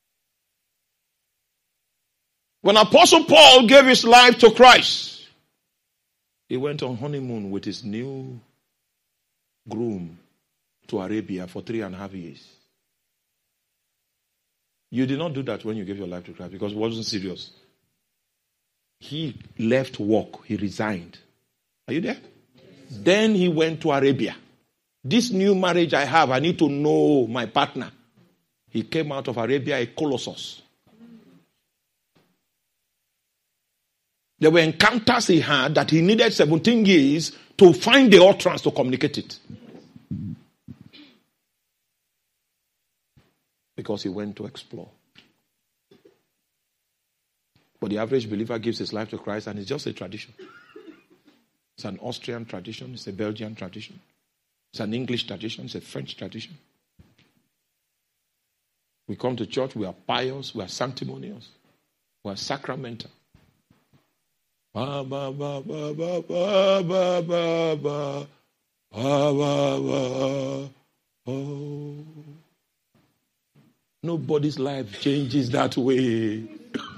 A: When Apostle Paul gave his life to Christ, he went on honeymoon with his new groom to Arabia for three and a half years. You did not do that when you gave your life to Christ because it wasn't serious. He left work. He resigned. Are you there? Yes. Then he went to Arabia. This new marriage I have, I need to know my partner. He came out of Arabia a colossus. There were encounters he had that he needed seventeen years to find the utterance to communicate it. Because he went to explore. But the average believer gives his life to Christ and it's just a tradition. It's an Austrian tradition. It's a Belgian tradition. It's an English tradition. It's a French tradition. We come to church. We are pious. We are sanctimonious. We are sacramental. Ba, ba, ba, ba, ba, ba, ba, ba, ba, ba, ba, oh. Nobody's life changes that way.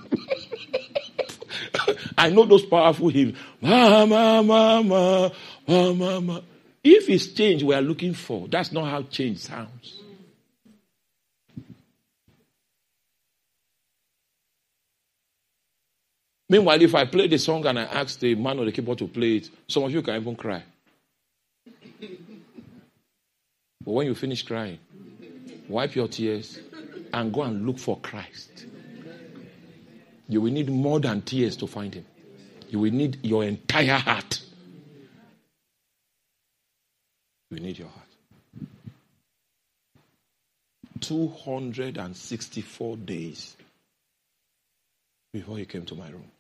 A: I know those powerful hymns. Ma, ma, ma, ma, ma, ma, ma. If it's change we are looking for, that's not how change sounds. Meanwhile, if I play the song and I ask the man on the keyboard to play it, some of you can even cry. But when you finish crying, wipe your tears and go and look for Christ. You will need more than tears to find him. You will need your entire heart. You need your heart. two hundred sixty-four days before he came to my room.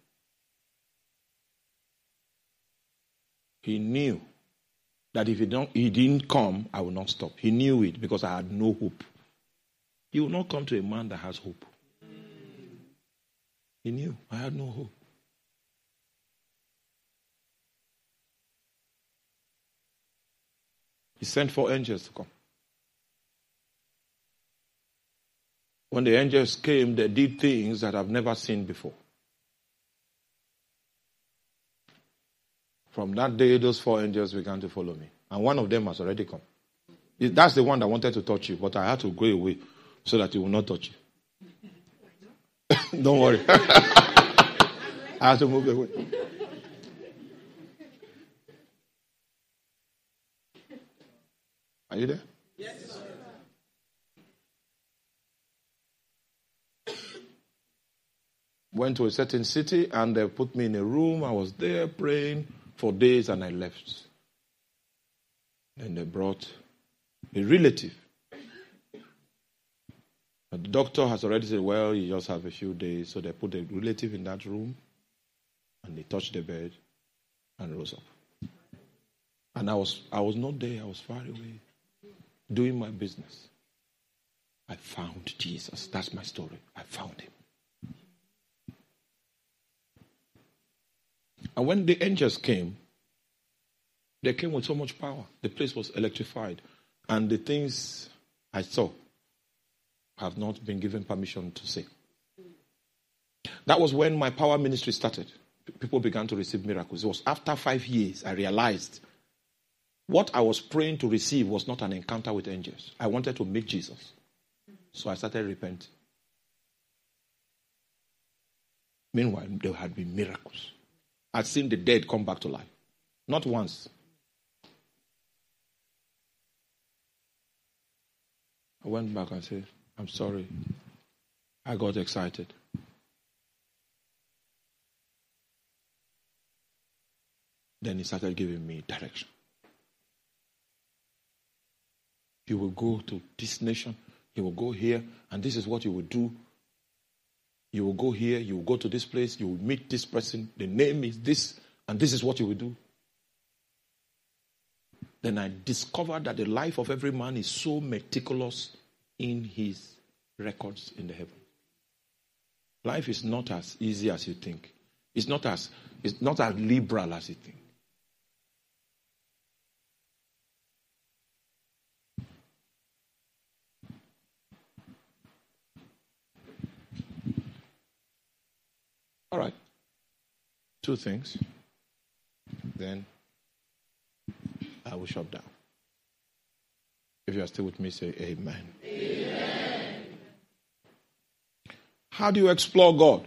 A: He knew that if he, don't, he didn't come, I would not stop. He knew it because I had no hope. He will not come to a man that has hope. He knew I had no hope. He sent four angels to come. When the angels came, they did things that I've never seen before. From that day, those four angels began to follow me. And one of them has already come. That's the one that wanted to touch you, but I had to go away so that he will not touch you. Don't worry. I have to move away. you there?
B: Yes, sir.
A: Went to a certain city and they put me in a room. I was there praying for days and I left. Then they brought a relative. But the doctor has already said, well, you just have a few days. So they put a relative in that room and they touched the bed and rose up. And I was I was not there. I was far away doing my business. I found Jesus. That's my story. I found him. And when the angels came, they came with so much power. The place was electrified. And the things I saw have not been given permission to say. That was when my power ministry started. People began to receive miracles. It was after five years I realized what I was praying to receive was not an encounter with angels. I wanted to meet Jesus. So I started repenting. Meanwhile, there had been miracles. I'd seen the dead come back to life. Not once. I went back and said, I'm sorry. I got excited. Then he started giving me direction. You will go to this nation. You will go here. And this is what you will do. You will go here. You will go to this place. You will meet this person. The name is this. And this is what you will do. Then I discovered that the life of every man is so meticulous in his records in the heaven. Life is not as easy as you think. It's not as, it's not as liberal as you think. All right. Two things. Then I will shut down. If you are still with me, say amen. Amen. How do you explore God?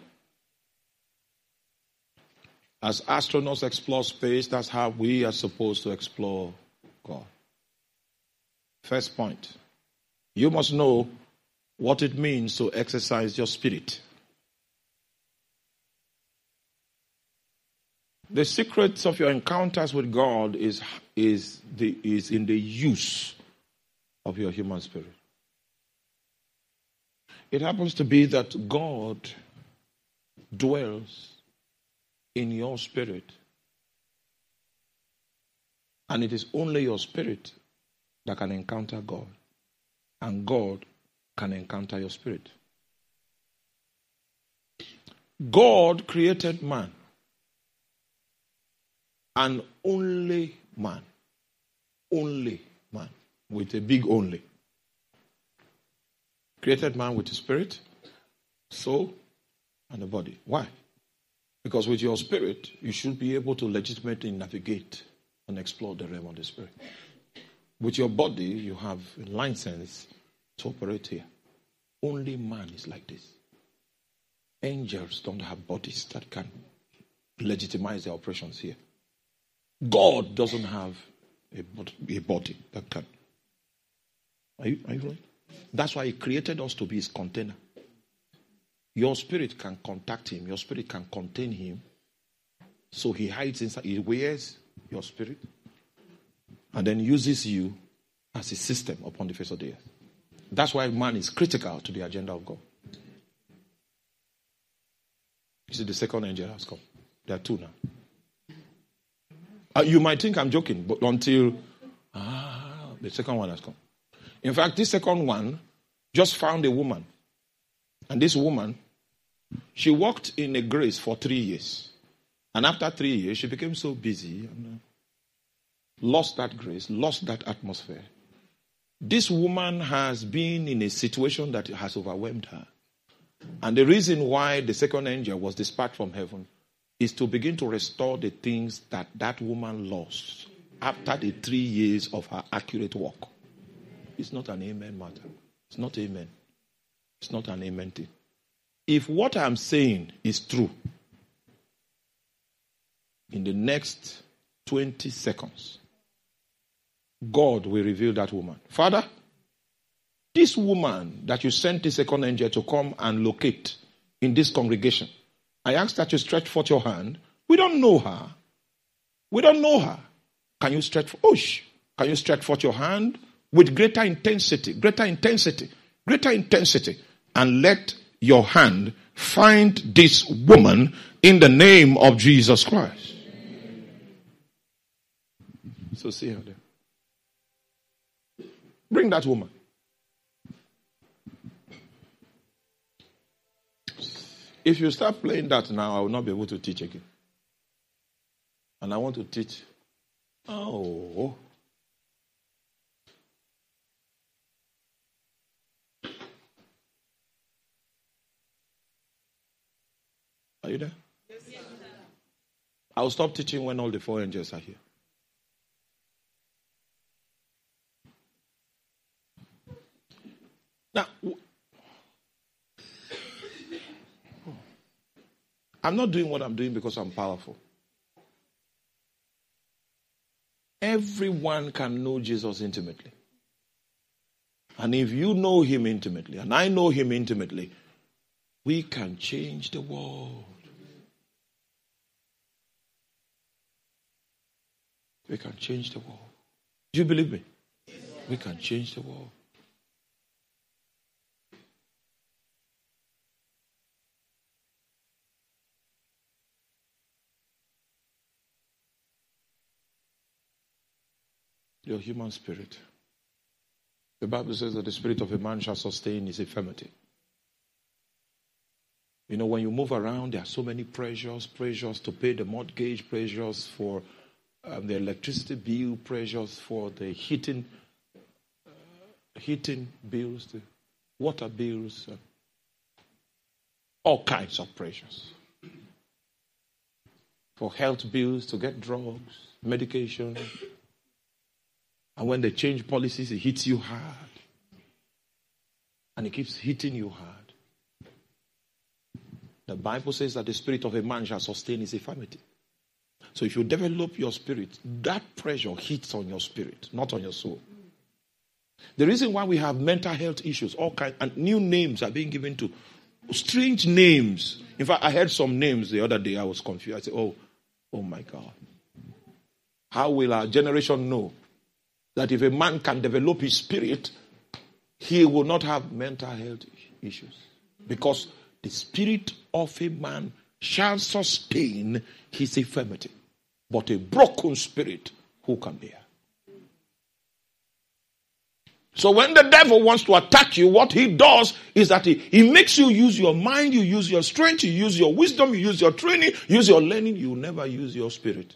A: As astronauts explore space, that's how we are supposed to explore God. First point. You must know what it means to exercise your spirit. The secrets of your encounters with God is, is, the, is in the use of your human spirit. It happens to be that God dwells in your spirit. And it is only your spirit that can encounter God. And God can encounter your spirit. God created man. And only man. Only man. With a big only. Created man with a spirit, soul, and a body. Why? Because with your spirit, you should be able to legitimately navigate and explore the realm of the spirit. With your body, you have a license to operate here. Only man is like this. Angels don't have bodies that can legitimize their operations here. God doesn't have a body that can. Are you, are you right? That's why he created us to be his container. Your spirit can contact him. Your spirit can contain him. So he hides inside. He wears your spirit and then uses you as a system upon the face of the earth. That's why man is critical to the agenda of God. You see, the second angel has come. There are two now. Uh, you might think I'm joking, but until ah, the second one has come. In fact, this second one just found a woman. And this woman, she worked in a grace for three years. And after three years, she became so busy and lost that grace, lost that atmosphere. This woman has been in a situation that has overwhelmed her. And the reason why the second angel was dispatched from heaven is to begin to restore the things that that woman lost after the three years of her accurate work. It's not an amen matter. It's not amen. It's not an amen thing. If what I'm saying is true, in the next twenty seconds, God will reveal that woman. Father, this woman that you sent the second angel to come and locate in this congregation, I ask that you stretch forth your hand. We don't know her. We don't know her. Can you stretch? Oh, can you stretch forth your hand with greater intensity, greater intensity, greater intensity, and let your hand find this woman in the name of Jesus Christ. So see her there. Bring that woman. If you start playing that now, I will not be able to teach again. And I want to teach. Oh. Are you there? Yes, sir. I'll stop teaching when all the four angels are here. Now, I'm not doing what I'm doing because I'm powerful. Everyone can know Jesus intimately. And if you know him intimately, and I know him intimately, we can change the world. We can change the world. Do you believe me? We can change the world. Your human spirit. The Bible says that the spirit of a man shall sustain his infirmity. You know, when you move around, there are so many pressures, pressures to pay the mortgage, pressures for um, the electricity bill, pressures for the heating, uh, heating bills, the water bills, uh, all kinds of pressures. For health bills, to get drugs, medication. And when they change policies, it hits you hard. And it keeps hitting you hard. The Bible says that the spirit of a man shall sustain his infirmity. So if you develop your spirit, that pressure hits on your spirit, not on your soul. The reason why we have mental health issues, all kinds, and new names are being given to strange names. In fact, I heard some names the other day. I was confused. I said, oh, oh my God. How will our generation know that if a man can develop his spirit, he will not have mental health issues? Because the spirit of a man shall sustain his infirmity. But a broken spirit, who can bear? So when the devil wants to attack you, what he does is that he, he makes you use your mind, you use your strength, you use your wisdom, you use your training, use your learning. You will never use your spirit.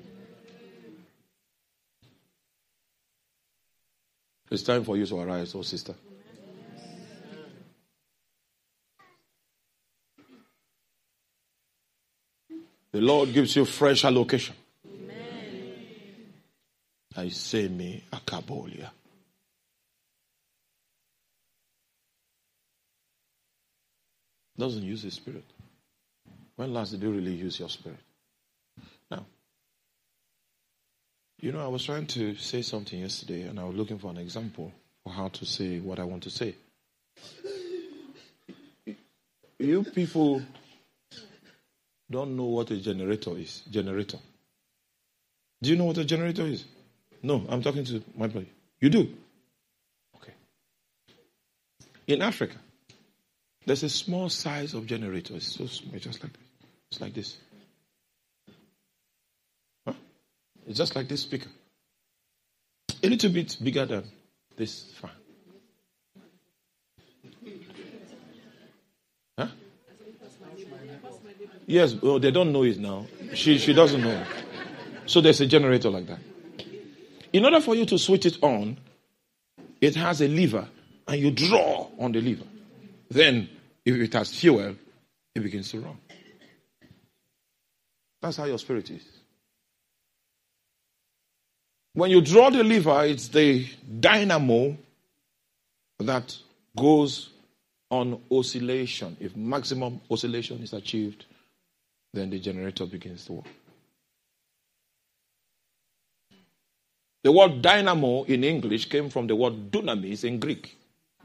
A: It's time for you to arise, oh sister. The Lord gives you fresh allocation. I say me akabolia. Doesn't use his spirit. When last did you really use your spirit? Now, you know, I was trying to say something yesterday, and I was looking for an example for how to say what I want to say. You people don't know what a generator is. Generator. Do you know what a generator is? No, I'm talking to my body. You do? Okay. In Africa, there's a small size of generator. It's so small, just like this. It's like this. Huh? It's just like this speaker. A little bit bigger than this fan. Huh? Yes, well, they don't know it now. She she doesn't know it. So there's a generator like that. In order for you to switch it on, it has a lever, and you draw on the lever. Then, if it has fuel, it begins to run. That's how your spirit is. When you draw the lever, it's the dynamo that goes on oscillation. If maximum oscillation is achieved, then the generator begins to work. The word dynamo in English came from the word dunamis in Greek.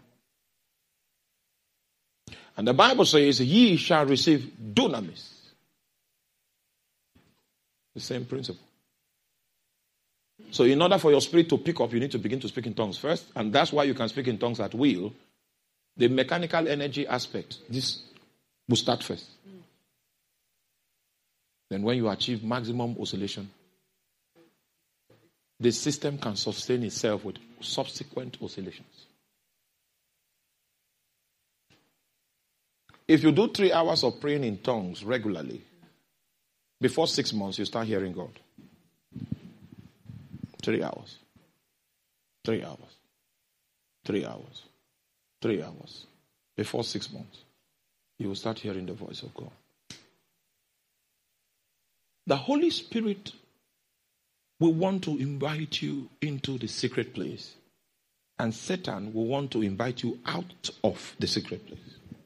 A: And the Bible says, ye shall receive dunamis. The same principle. So in order for your spirit to pick up, you need to begin to speak in tongues first. And that's why you can speak in tongues at will. The mechanical energy aspect, this will start first. Then when you achieve maximum oscillation, the system can sustain itself with subsequent oscillations. If you do three hours of praying in tongues regularly, before six months, you start hearing God. Three hours. Three hours. Three hours. Three hours. Before six months, you will start hearing the voice of God. The Holy Spirit will want to invite you into the secret place. And Satan will want to invite you out of the secret place.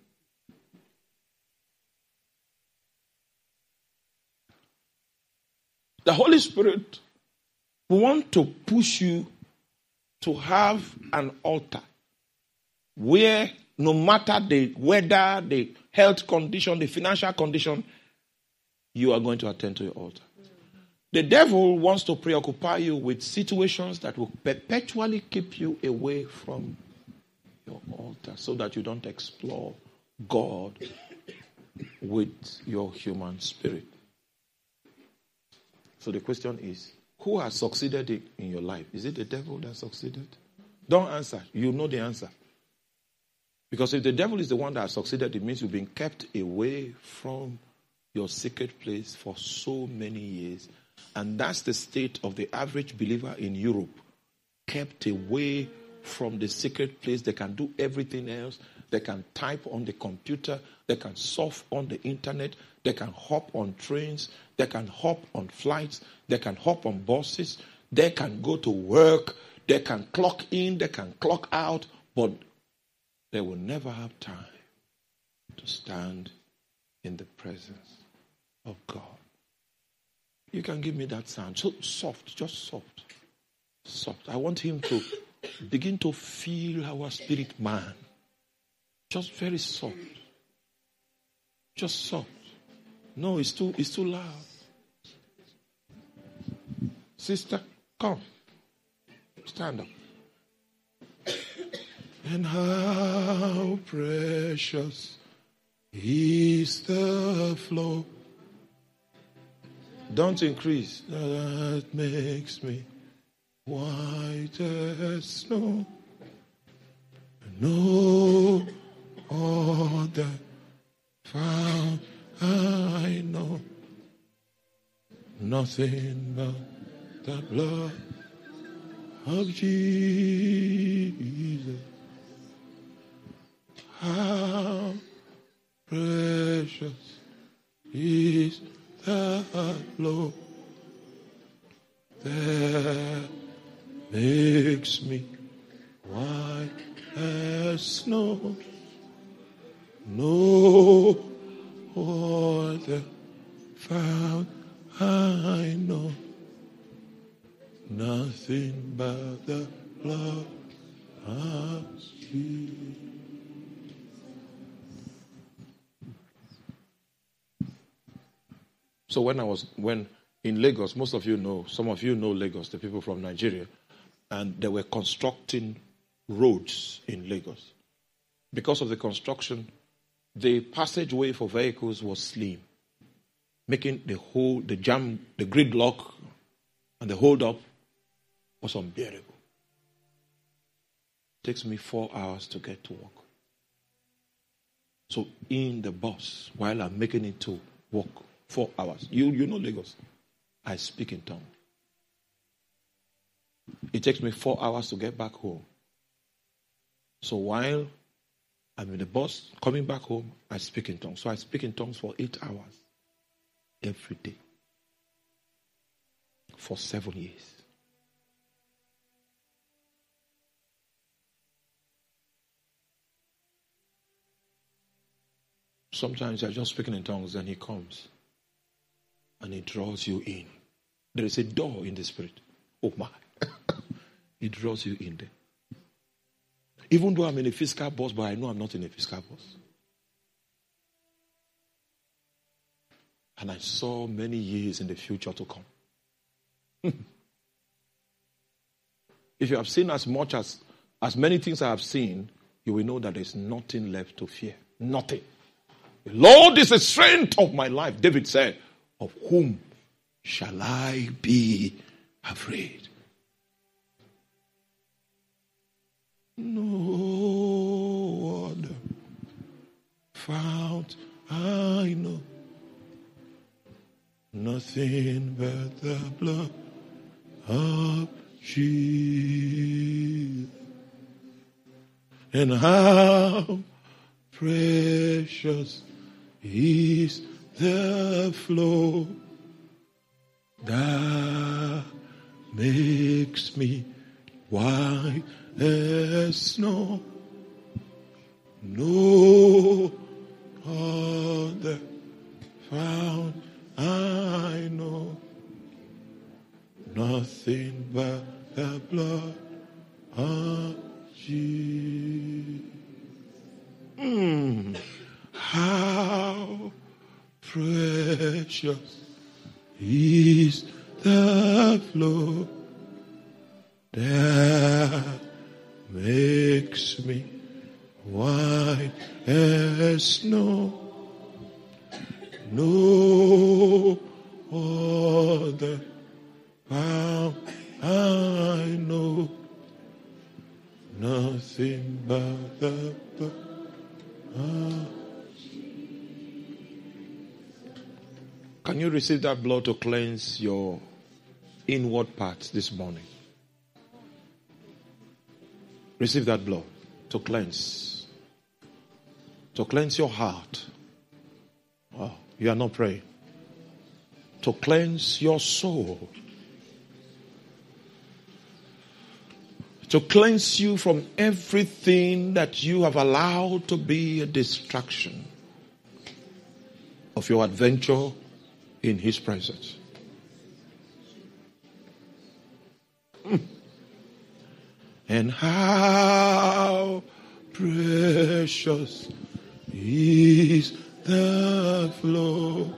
A: The Holy Spirit will want to push you to have an altar where no matter the weather, the health condition, the financial condition, you are going to attend to your altar. The devil wants to preoccupy you with situations that will perpetually keep you away from your altar so that you don't explore God with your human spirit. So the question is, who has succeeded in your life? Is it the devil that succeeded? Don't answer. You know the answer. Because if the devil is the one that has succeeded, it means you've been kept away from your secret place for so many years. And that's the state of the average believer in Europe. Kept away from the secret place. They can do everything else. They can type on the computer. They can surf on the internet. They can hop on trains. They can hop on flights. They can hop on buses. They can go to work. They can clock in. They can clock out. But they will never have time to stand in the presence of God. You can give me that sound. So soft, just soft. Soft. I want him to begin to feel our spirit man. Just very soft. Just soft. No, it's too, it's too loud. Sister, come. Stand up. And how precious is the flow. Don't increase. That makes me white as snow. No other found I know. Nothing but the blood of Jesus. How precious is the Lord that makes me white as snow. No other found I know. Nothing but the blood of Jesus. So when I was, when in Lagos, most of you know, some of you know Lagos, the people from Nigeria, and they were constructing roads in Lagos. Because of the construction, the passageway for vehicles was slim, making the whole, the jam, the gridlock, and the hold-up was unbearable. It takes me four hours to get to work. So in the bus, while I'm making it to work, four hours. You, you know Lagos. I speak in tongue. It takes me four hours to get back home. So while I'm in the bus, coming back home, I speak in tongues. So I speak in tongues for eight hours every day for seven years. Sometimes you're just speaking in tongues, and he comes and he draws you in. There is a door in the spirit. Oh my. It draws you in there. Even though I'm in a physical bus, but I know I'm not in a physical bus. And I saw many years in the future to come. If you have seen as much as, as many things I have seen, you will know that there's nothing left to fear. Nothing. The Lord is the strength of my life. David said, of whom shall I be afraid? No other fount I know. Nothing but the blood of Jesus. And how precious is the flow that makes me white as snow. No other fount I know. Nothing but the blood of Jesus. Mm. How precious is the flow that makes me white as snow. No other power I know. Nothing but the blood of Jesus. Can you receive that blood to cleanse your inward parts this morning? Receive that blood to cleanse. To cleanse your heart. Oh, you are not praying. To cleanse your soul. To cleanse you from everything that you have allowed to be a distraction of your adventure in His presence. Mm. And how precious is the flow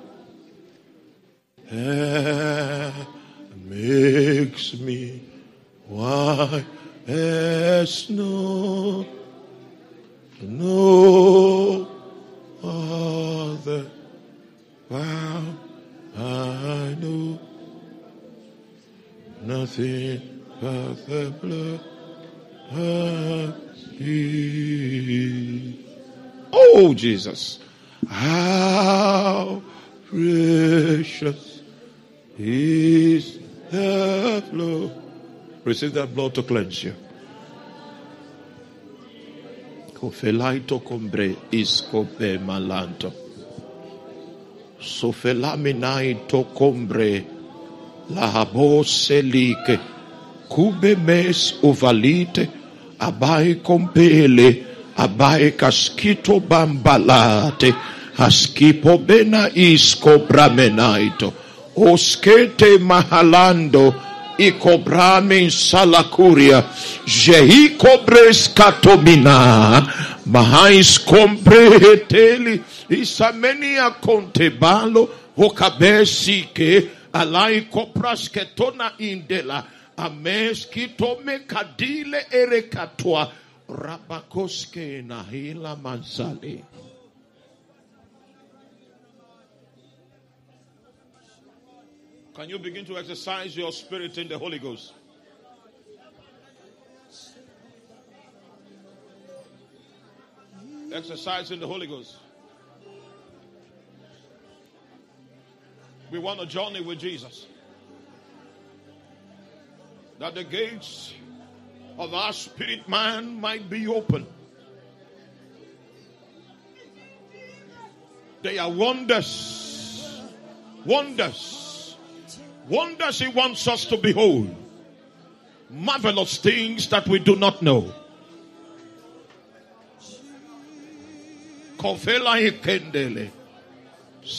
A: that makes me white as snow. No other power I know. Nothing but the blood of Jesus. Oh, Jesus. How precious is the blood. Receive that blood to cleanse you. Cofelaito combre iscope malanto. Sofelaminaito combre lahabose like. Cube mes uvalite. Abai compele. Abai casquito bambalate. Askipo bena isco bramenaito. Oskete mahalando. Ikobrame salakuria. Jehi cobres katomina. Mahais compre teli. Isamenia contebalo. Hokabesi ke. Alai kopras ketona indela. Ames kitome kadile erekatwa. Rabakoske nahila mansali. Can you begin to exercise your spirit in the Holy Ghost? Exercise in the Holy Ghost. We want a journey with Jesus. That the gates of our spirit man might be open. They are wonders. Wonders. Wonders He wants us to behold. Marvelous things that we do not know. Kofela ikendele.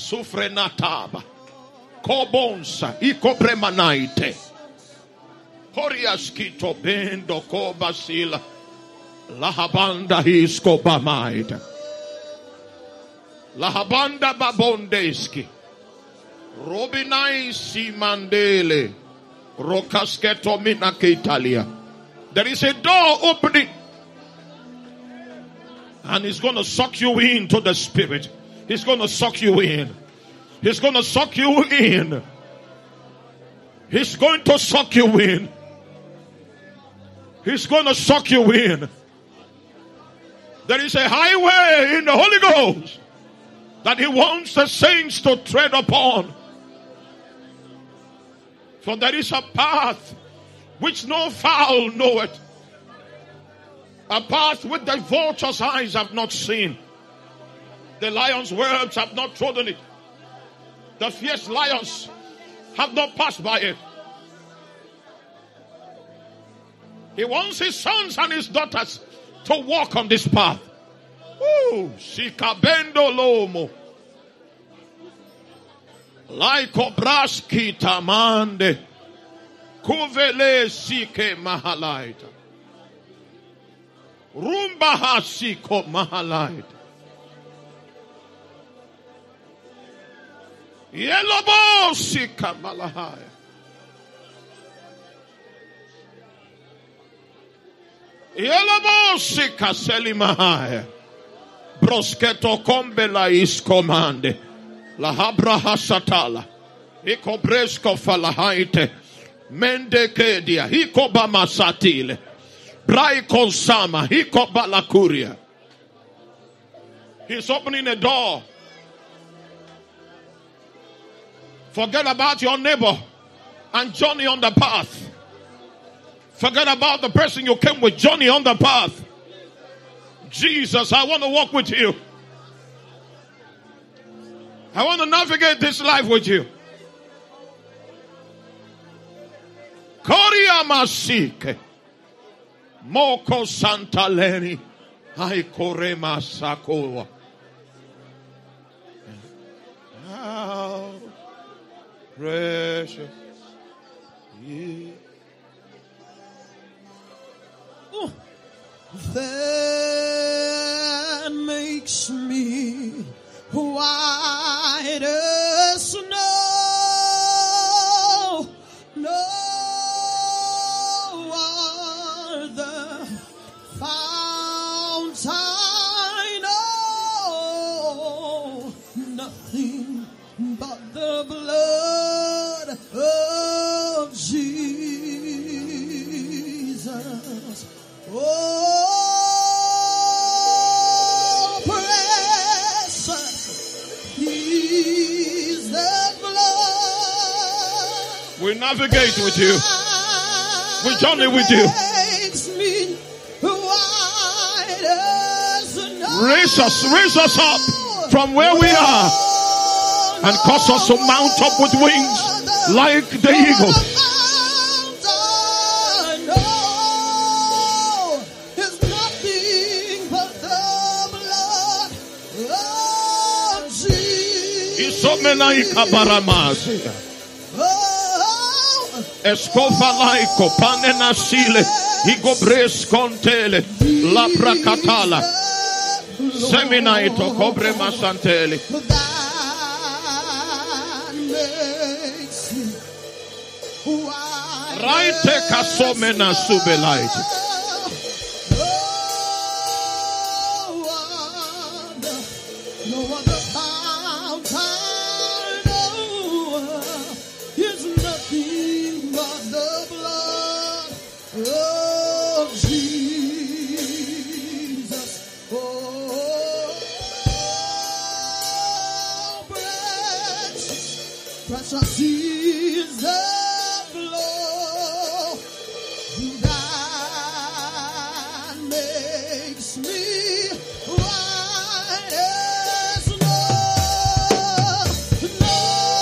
A: Sufrenataba. Kobonsa. Ikobremanaite. Horiaskito bendo kobasila. Lahabanda hisko bamaida. Lahabanda babondeski. Robinai simandele. Rokasketo minake Italia. There is a door opening. And he's going to suck you into the spirit. He's going to suck you in. He's going to suck you in. He's going to suck you in. He's going to suck you in. There is a highway in the Holy Ghost that he wants the saints to tread upon. For there is a path which no fowl knoweth. A path which the vulture's eyes have not seen. The lion's whelps have not trodden it. The fierce lions have not passed by it. He wants his sons and his daughters to walk on this path. Ooh, shikabendo lomo. Laiko braski tamande. Kuvele sike mahalaita. Rumba hasiko mahalaita. Yelobo sika malahaya. Yelobo sika selimahaya. Brosketo kombe la iskomande. La habra hasatala. Iko bresko falahaite. Mende kedia. Hiko bamasatile. Braiko sama. Hiko balakuria. He's opening a door. Forget about your neighbor and Johnny on the path. Forget about the person you came with, Johnny on the path. Jesus, I want to walk with you. I want to navigate this life with you. Korea Masike. Moko Santaleni. Ai Korema Sakoa. How precious. Yeah.
B: Oh, that makes me white as snow. No other fount I know. Nothing but the blood of Jesus. Oh, precious is the blood.
A: We navigate with you. We journey with you. Raise us, raise us up from where we are and cause us to mount up with wings like the eagle. Isomenaika baramasi. Escofalaico panena sile. Igobres contele. La bracatala. Seminaito cobre masantele. Raite casomena subelaite.
B: Precious is the blood that makes me white as snow. No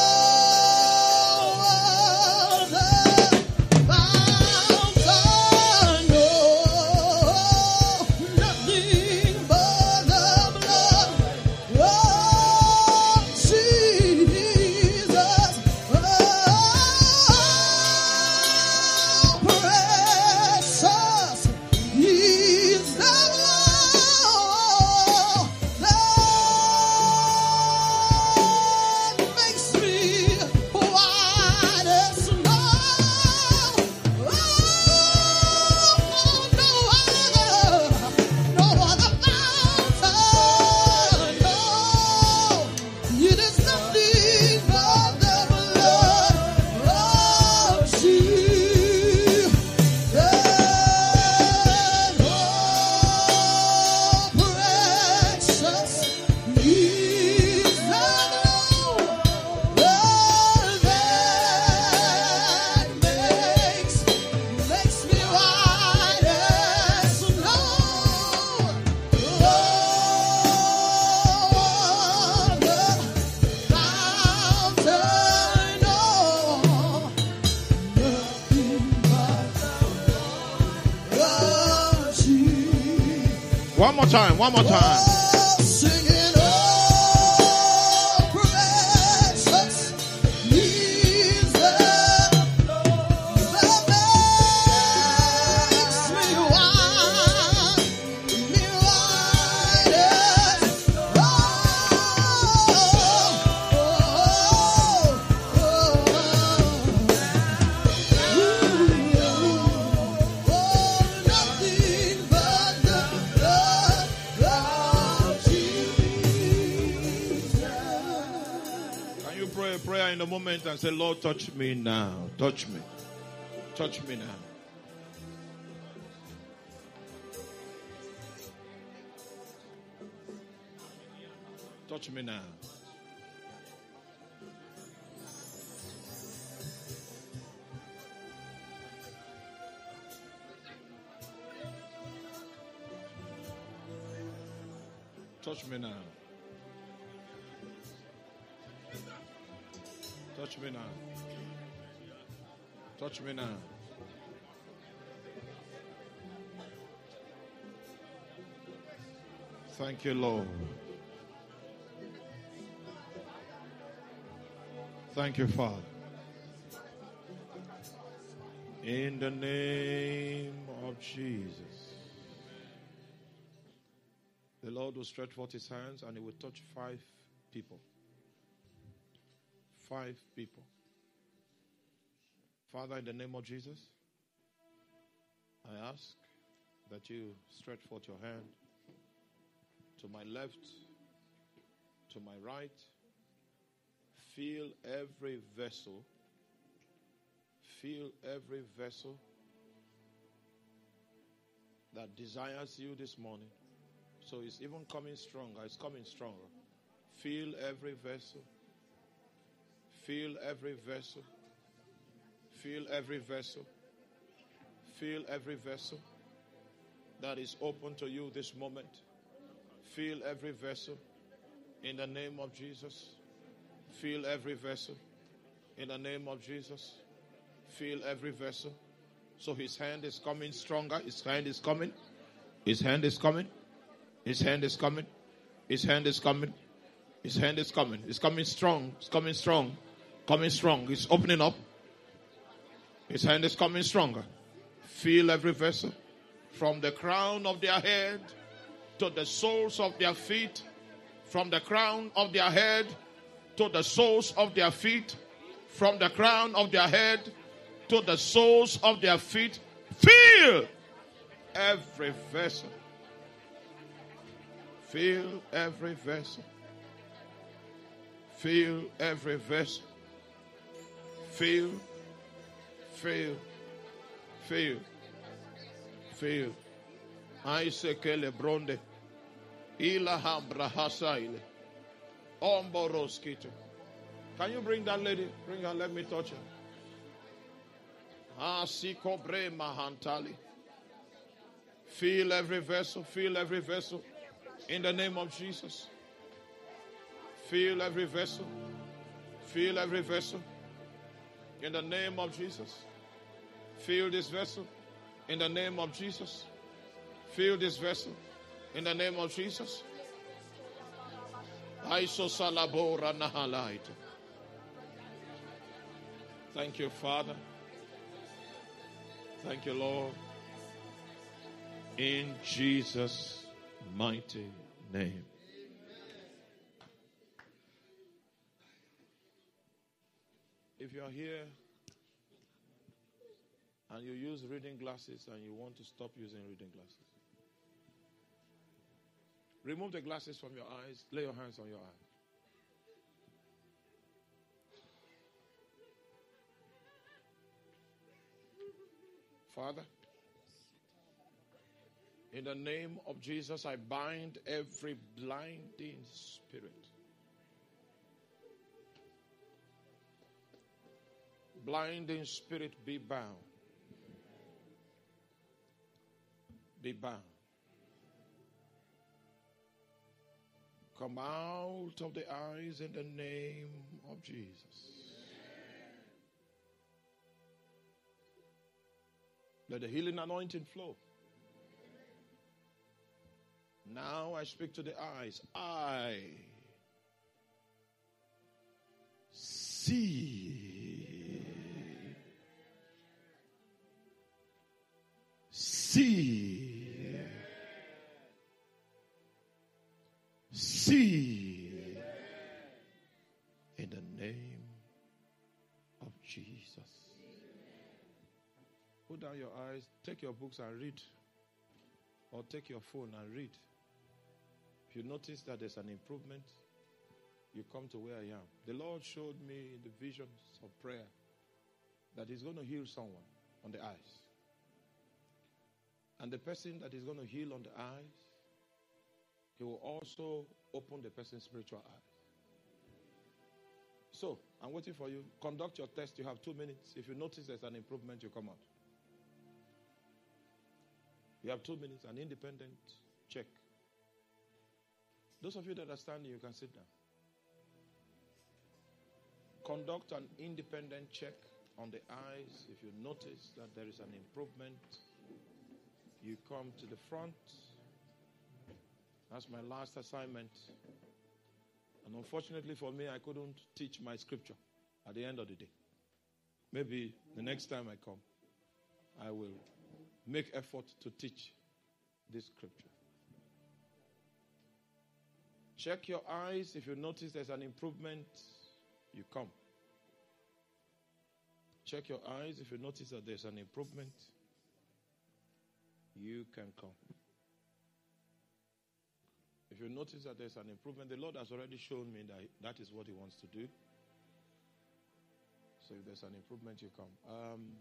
B: other fount I know. Nothing but the blood of Jesus. Oh,
A: One more time, one more time.
B: Oh, singing, oh, precious is the Lord that makes me wise, me wise. Oh, oh, oh, oh, nothing but the blood of Jesus.
A: Can you pray a prayer in a moment and say, Lord, touch me now. Touch me. Touch me now. Touch me now. Touch me now. Touch me now. Touch me now. Thank you, Lord. Thank you, Father. In the name of Jesus. The Lord will stretch forth his hands and he will touch five people. Five people. Father, in the name of Jesus, I ask that you stretch forth your hand to my left, to my right. Fill every vessel. Fill every vessel that desires you this morning. So it's even coming stronger. It's coming stronger. Fill every vessel. Fill every vessel. Fill every vessel. Fill every vessel that is open to you this moment. Fill every vessel in the name of Jesus. Fill every vessel in the name of Jesus. Fill every vessel. So his hand is coming stronger. His hand is coming. His hand is coming. His hand is coming. His hand is coming. His hand is coming. It's coming strong. It's coming strong. Coming strong. It's opening up. His hand is coming stronger. Feel every vessel. From the crown of their head to the soles of their feet. From the crown of their head to the soles of their feet. From the crown of their head to the soles of their feet. Feel every vessel. Feel every vessel. Feel every vessel. Feel, feel, feel, feel. Aisekele bronde. Ilaham brahasaile. Omboroskito. Can you bring that lady? Bring her, let me touch her. Asikobre mahantali. Feel every vessel, feel every vessel. In the name of Jesus. Feel every vessel. Feel every vessel. In the name of Jesus. Feel this vessel. In the name of Jesus. Feel this vessel. In the name of Jesus. Aiso salabora nahalaita. Thank you, Father. Thank you, Lord. In Jesus' mighty name. If you are here and you use reading glasses and you want to stop using reading glasses, remove the glasses from your eyes. Lay your hands on your eyes. Father, in the name of Jesus, I bind every blinding spirit. Blinding spirit, be bound. Be bound. Come out of the eyes in the name of Jesus. Let the healing anointing flow. Now I speak to the eyes. I see. See. See. In the name of Jesus. Put down your eyes, take your books and read. Or take your phone and read. If you notice that there's an improvement, you come to where I am. The Lord showed me in the visions of prayer that He's going to heal someone on the eyes. And the person that is going to heal on the eyes, He will also open the person's spiritual eyes. So, I'm waiting for you. Conduct your test. You have two minutes. If you notice there's an improvement, you come out. You have two minutes, an independent check. Those of you that are standing, you can sit down. Conduct an independent check on the eyes. If you notice that there is an improvement, you come to the front. That's my last assignment. And unfortunately for me, I couldn't teach my scripture at the end of the day. Maybe the next time I come, I will make effort to teach this scripture. Check your eyes. If you notice there's an improvement, you come. Check your eyes. If you notice that there's an improvement, you can come. If you notice that there's an improvement, the Lord has already shown me that that is what He wants to do. So if there's an improvement, you come. Um,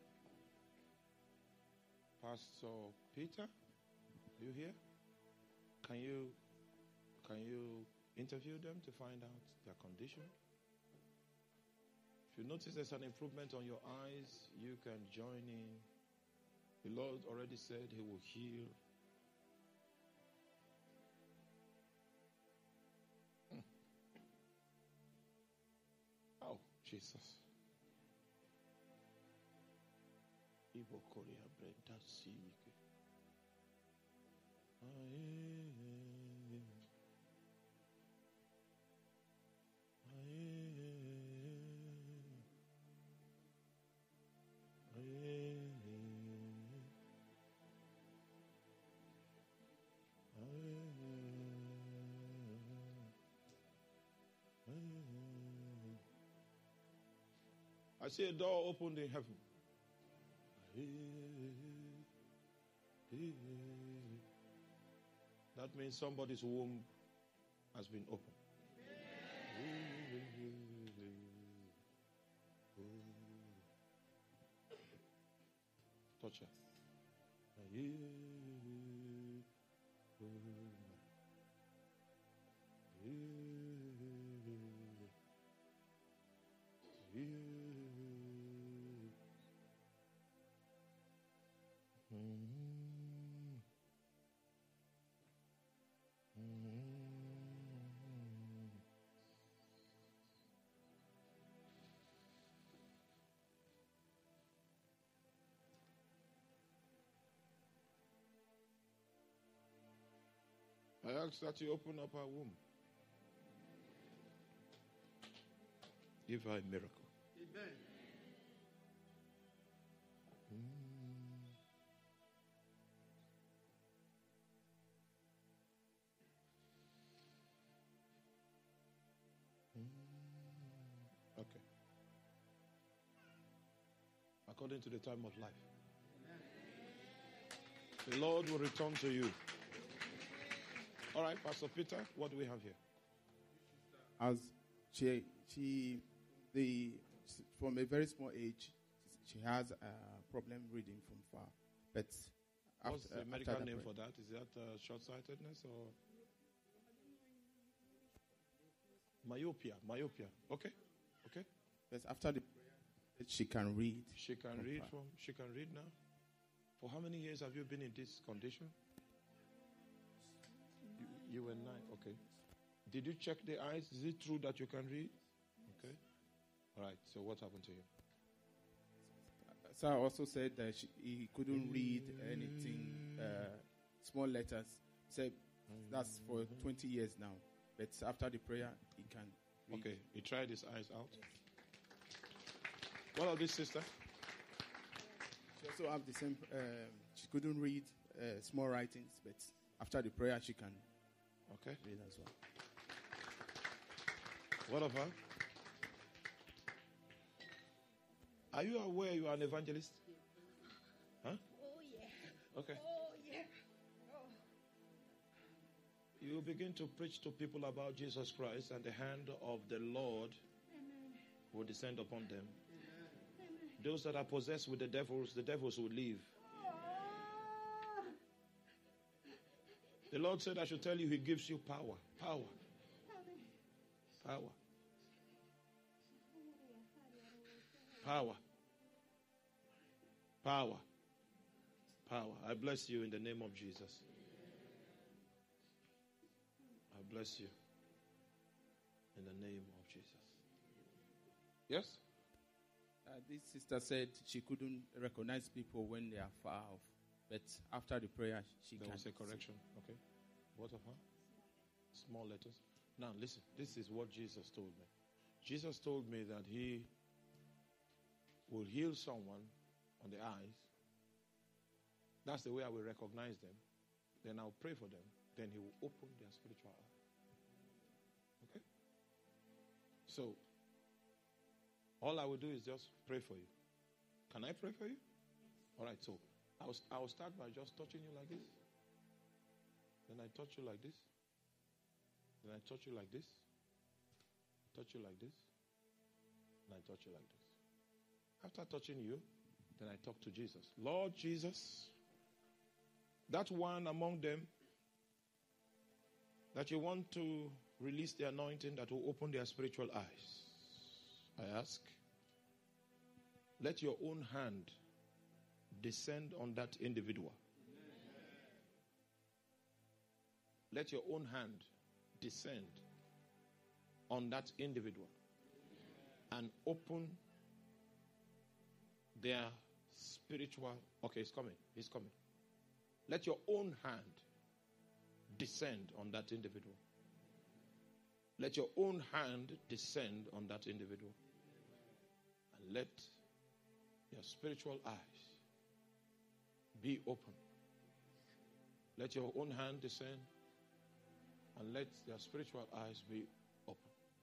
A: Pastor Peter, you here? Can you can you interview them to find out their condition? If you notice there's an improvement on your eyes, you can join in. The Lord already said He will heal. Hmm. Oh, Jesus. Ibo Korea Brenta Sike. Aye. Aye. Aye. I see a door opened in heaven. That means somebody's womb has been opened. Touch her. Mm-hmm. Mm-hmm. I ask that you open up our womb. Give her a miracle.
C: Amen.
A: Mm. Mm. Okay. According to the time of life. Amen. The Lord will return to you. All right, Pastor Peter, what do we have here?
C: As she, she, the from a very small age, she has a problem reading from far. But
A: what's
C: after,
A: the medical
C: after
A: name
C: the
A: for that? Is that uh, short-sightedness or myopia? Myopia. Okay, okay.
C: But after the prayer, she can read.
A: She can
C: from
A: read
C: far.
A: from. She can read now. For how many years have you been in this condition? You, you were nine. Okay. Did you check the eyes? Is it true that you can read? Okay. All right. So what happened to you?
C: Sir also said that she, he couldn't read anything, uh, small letters. Said That's for twenty years now. But after the prayer, he can read.
A: Okay, he tried his eyes out. What of this sister?
C: She also have the same. Um, she couldn't read uh, small writings, but after the prayer, she can
A: Okay.
C: read as well.
A: What of her? Are you aware you are an evangelist? Huh?
B: Oh, yeah.
A: Okay.
B: Oh, yeah. Oh.
A: You begin to preach to people about Jesus Christ, and the hand of the Lord will descend upon them. Those that are possessed with the devils, the devils will leave. The Lord said, I should tell you, He gives you power. Power. Power. Power. Power. Power. I bless you in the name of Jesus. I bless you in the name of Jesus. Yes?
C: Uh, this sister said she couldn't recognize people when they are far off, but after the prayer, she
A: There
C: can.
A: was a correction. Okay. What of her? Small letters. Now listen, this is what Jesus told me. Jesus told me that He will heal someone on the eyes. That's the way I will recognize them. Then I'll pray for them. Then He will open their spiritual eye. Okay? So, all I will do is just pray for you. Can I pray for you? All right, so I'll, I'll start by just touching you like this. Then I touch you like this. Then I touch you like this. Touch you like this. And I touch you like this. After touching you, then I talk to Jesus. Lord Jesus, that one among them that you want to release the anointing that will open their spiritual eyes, I ask, let your own hand descend on that individual. Let your own hand descend on that individual and open their spiritual. Okay, it's coming. It's coming. Let your own hand descend on that individual. Let your own hand descend on that individual. And let your spiritual eyes be open. Let your own hand descend and let their spiritual eyes be open.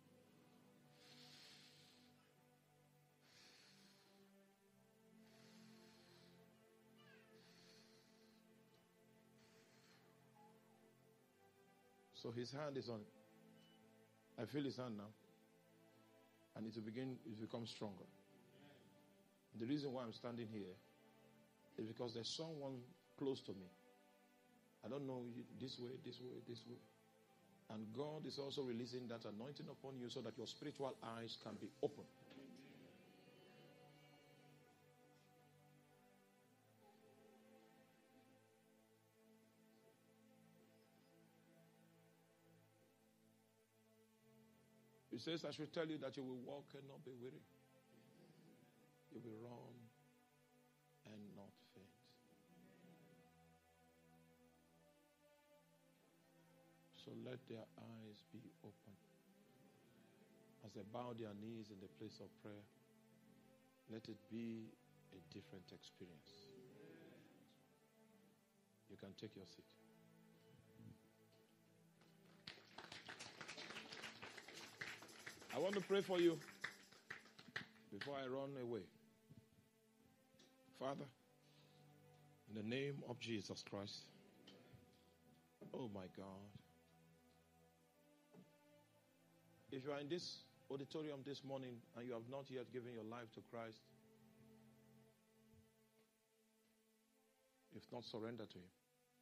A: So his hand is on it. I feel his hand now. And it will begin, it will become stronger. The reason why I'm standing here is because there's someone close to me. I don't know, this way, this way, this way. And God is also releasing that anointing upon you so that your spiritual eyes can be open. He says, I should tell you that you will walk and not be weary. You will run and not faint. So let their eyes be open. As they bow their knees in the place of prayer, let it be a different experience. You can take your seat. I want to pray for you before I run away. Father, in the name of Jesus Christ, oh my God, if you are in this auditorium this morning and you have not yet given your life to Christ, if not surrender to Him,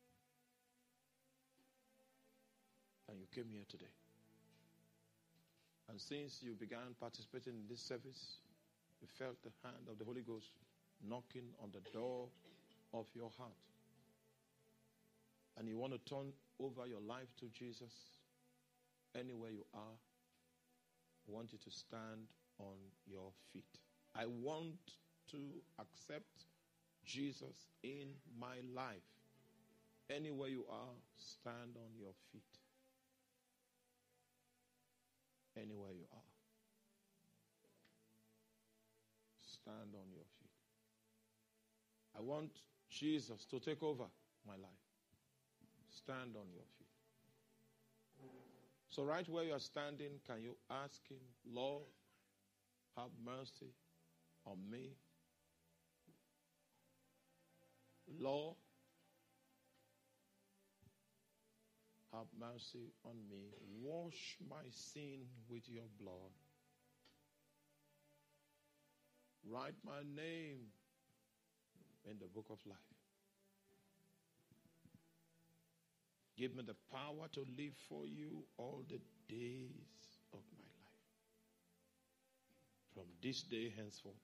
A: and you came here today, and since you began participating in this service, you felt the hand of the Holy Ghost knocking on the door of your heart. And you want to turn over your life to Jesus, anywhere you are, I want you to stand on your feet. I want to accept Jesus in my life. Anywhere you are, stand on your feet. Anywhere you are, stand on your feet. I want Jesus to take over my life. Stand on your feet. So right where you are standing, can you ask him, Lord, have mercy on me. Lord, have mercy on me. Wash my sin with your blood. Write my name in the book of life. Give me the power to live for you all the days of my life. From this day henceforth.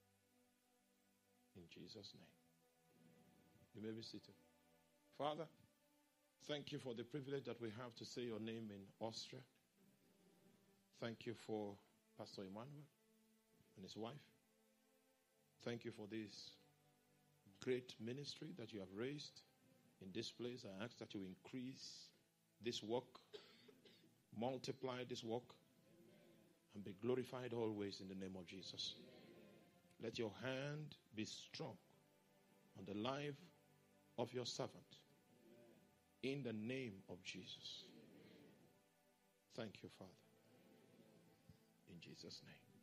A: In Jesus' name. You may be seated. Father, thank you for the privilege that we have to say your name in Austria. Thank you for Pastor Emmanuel and his wife. Thank you for this great ministry that you have raised in this place. I ask that you increase this work, multiply this work, and be glorified always in the name of Jesus. Let your hand be strong on the life of your servant in the name of Jesus. Thank you, Father. In Jesus' name.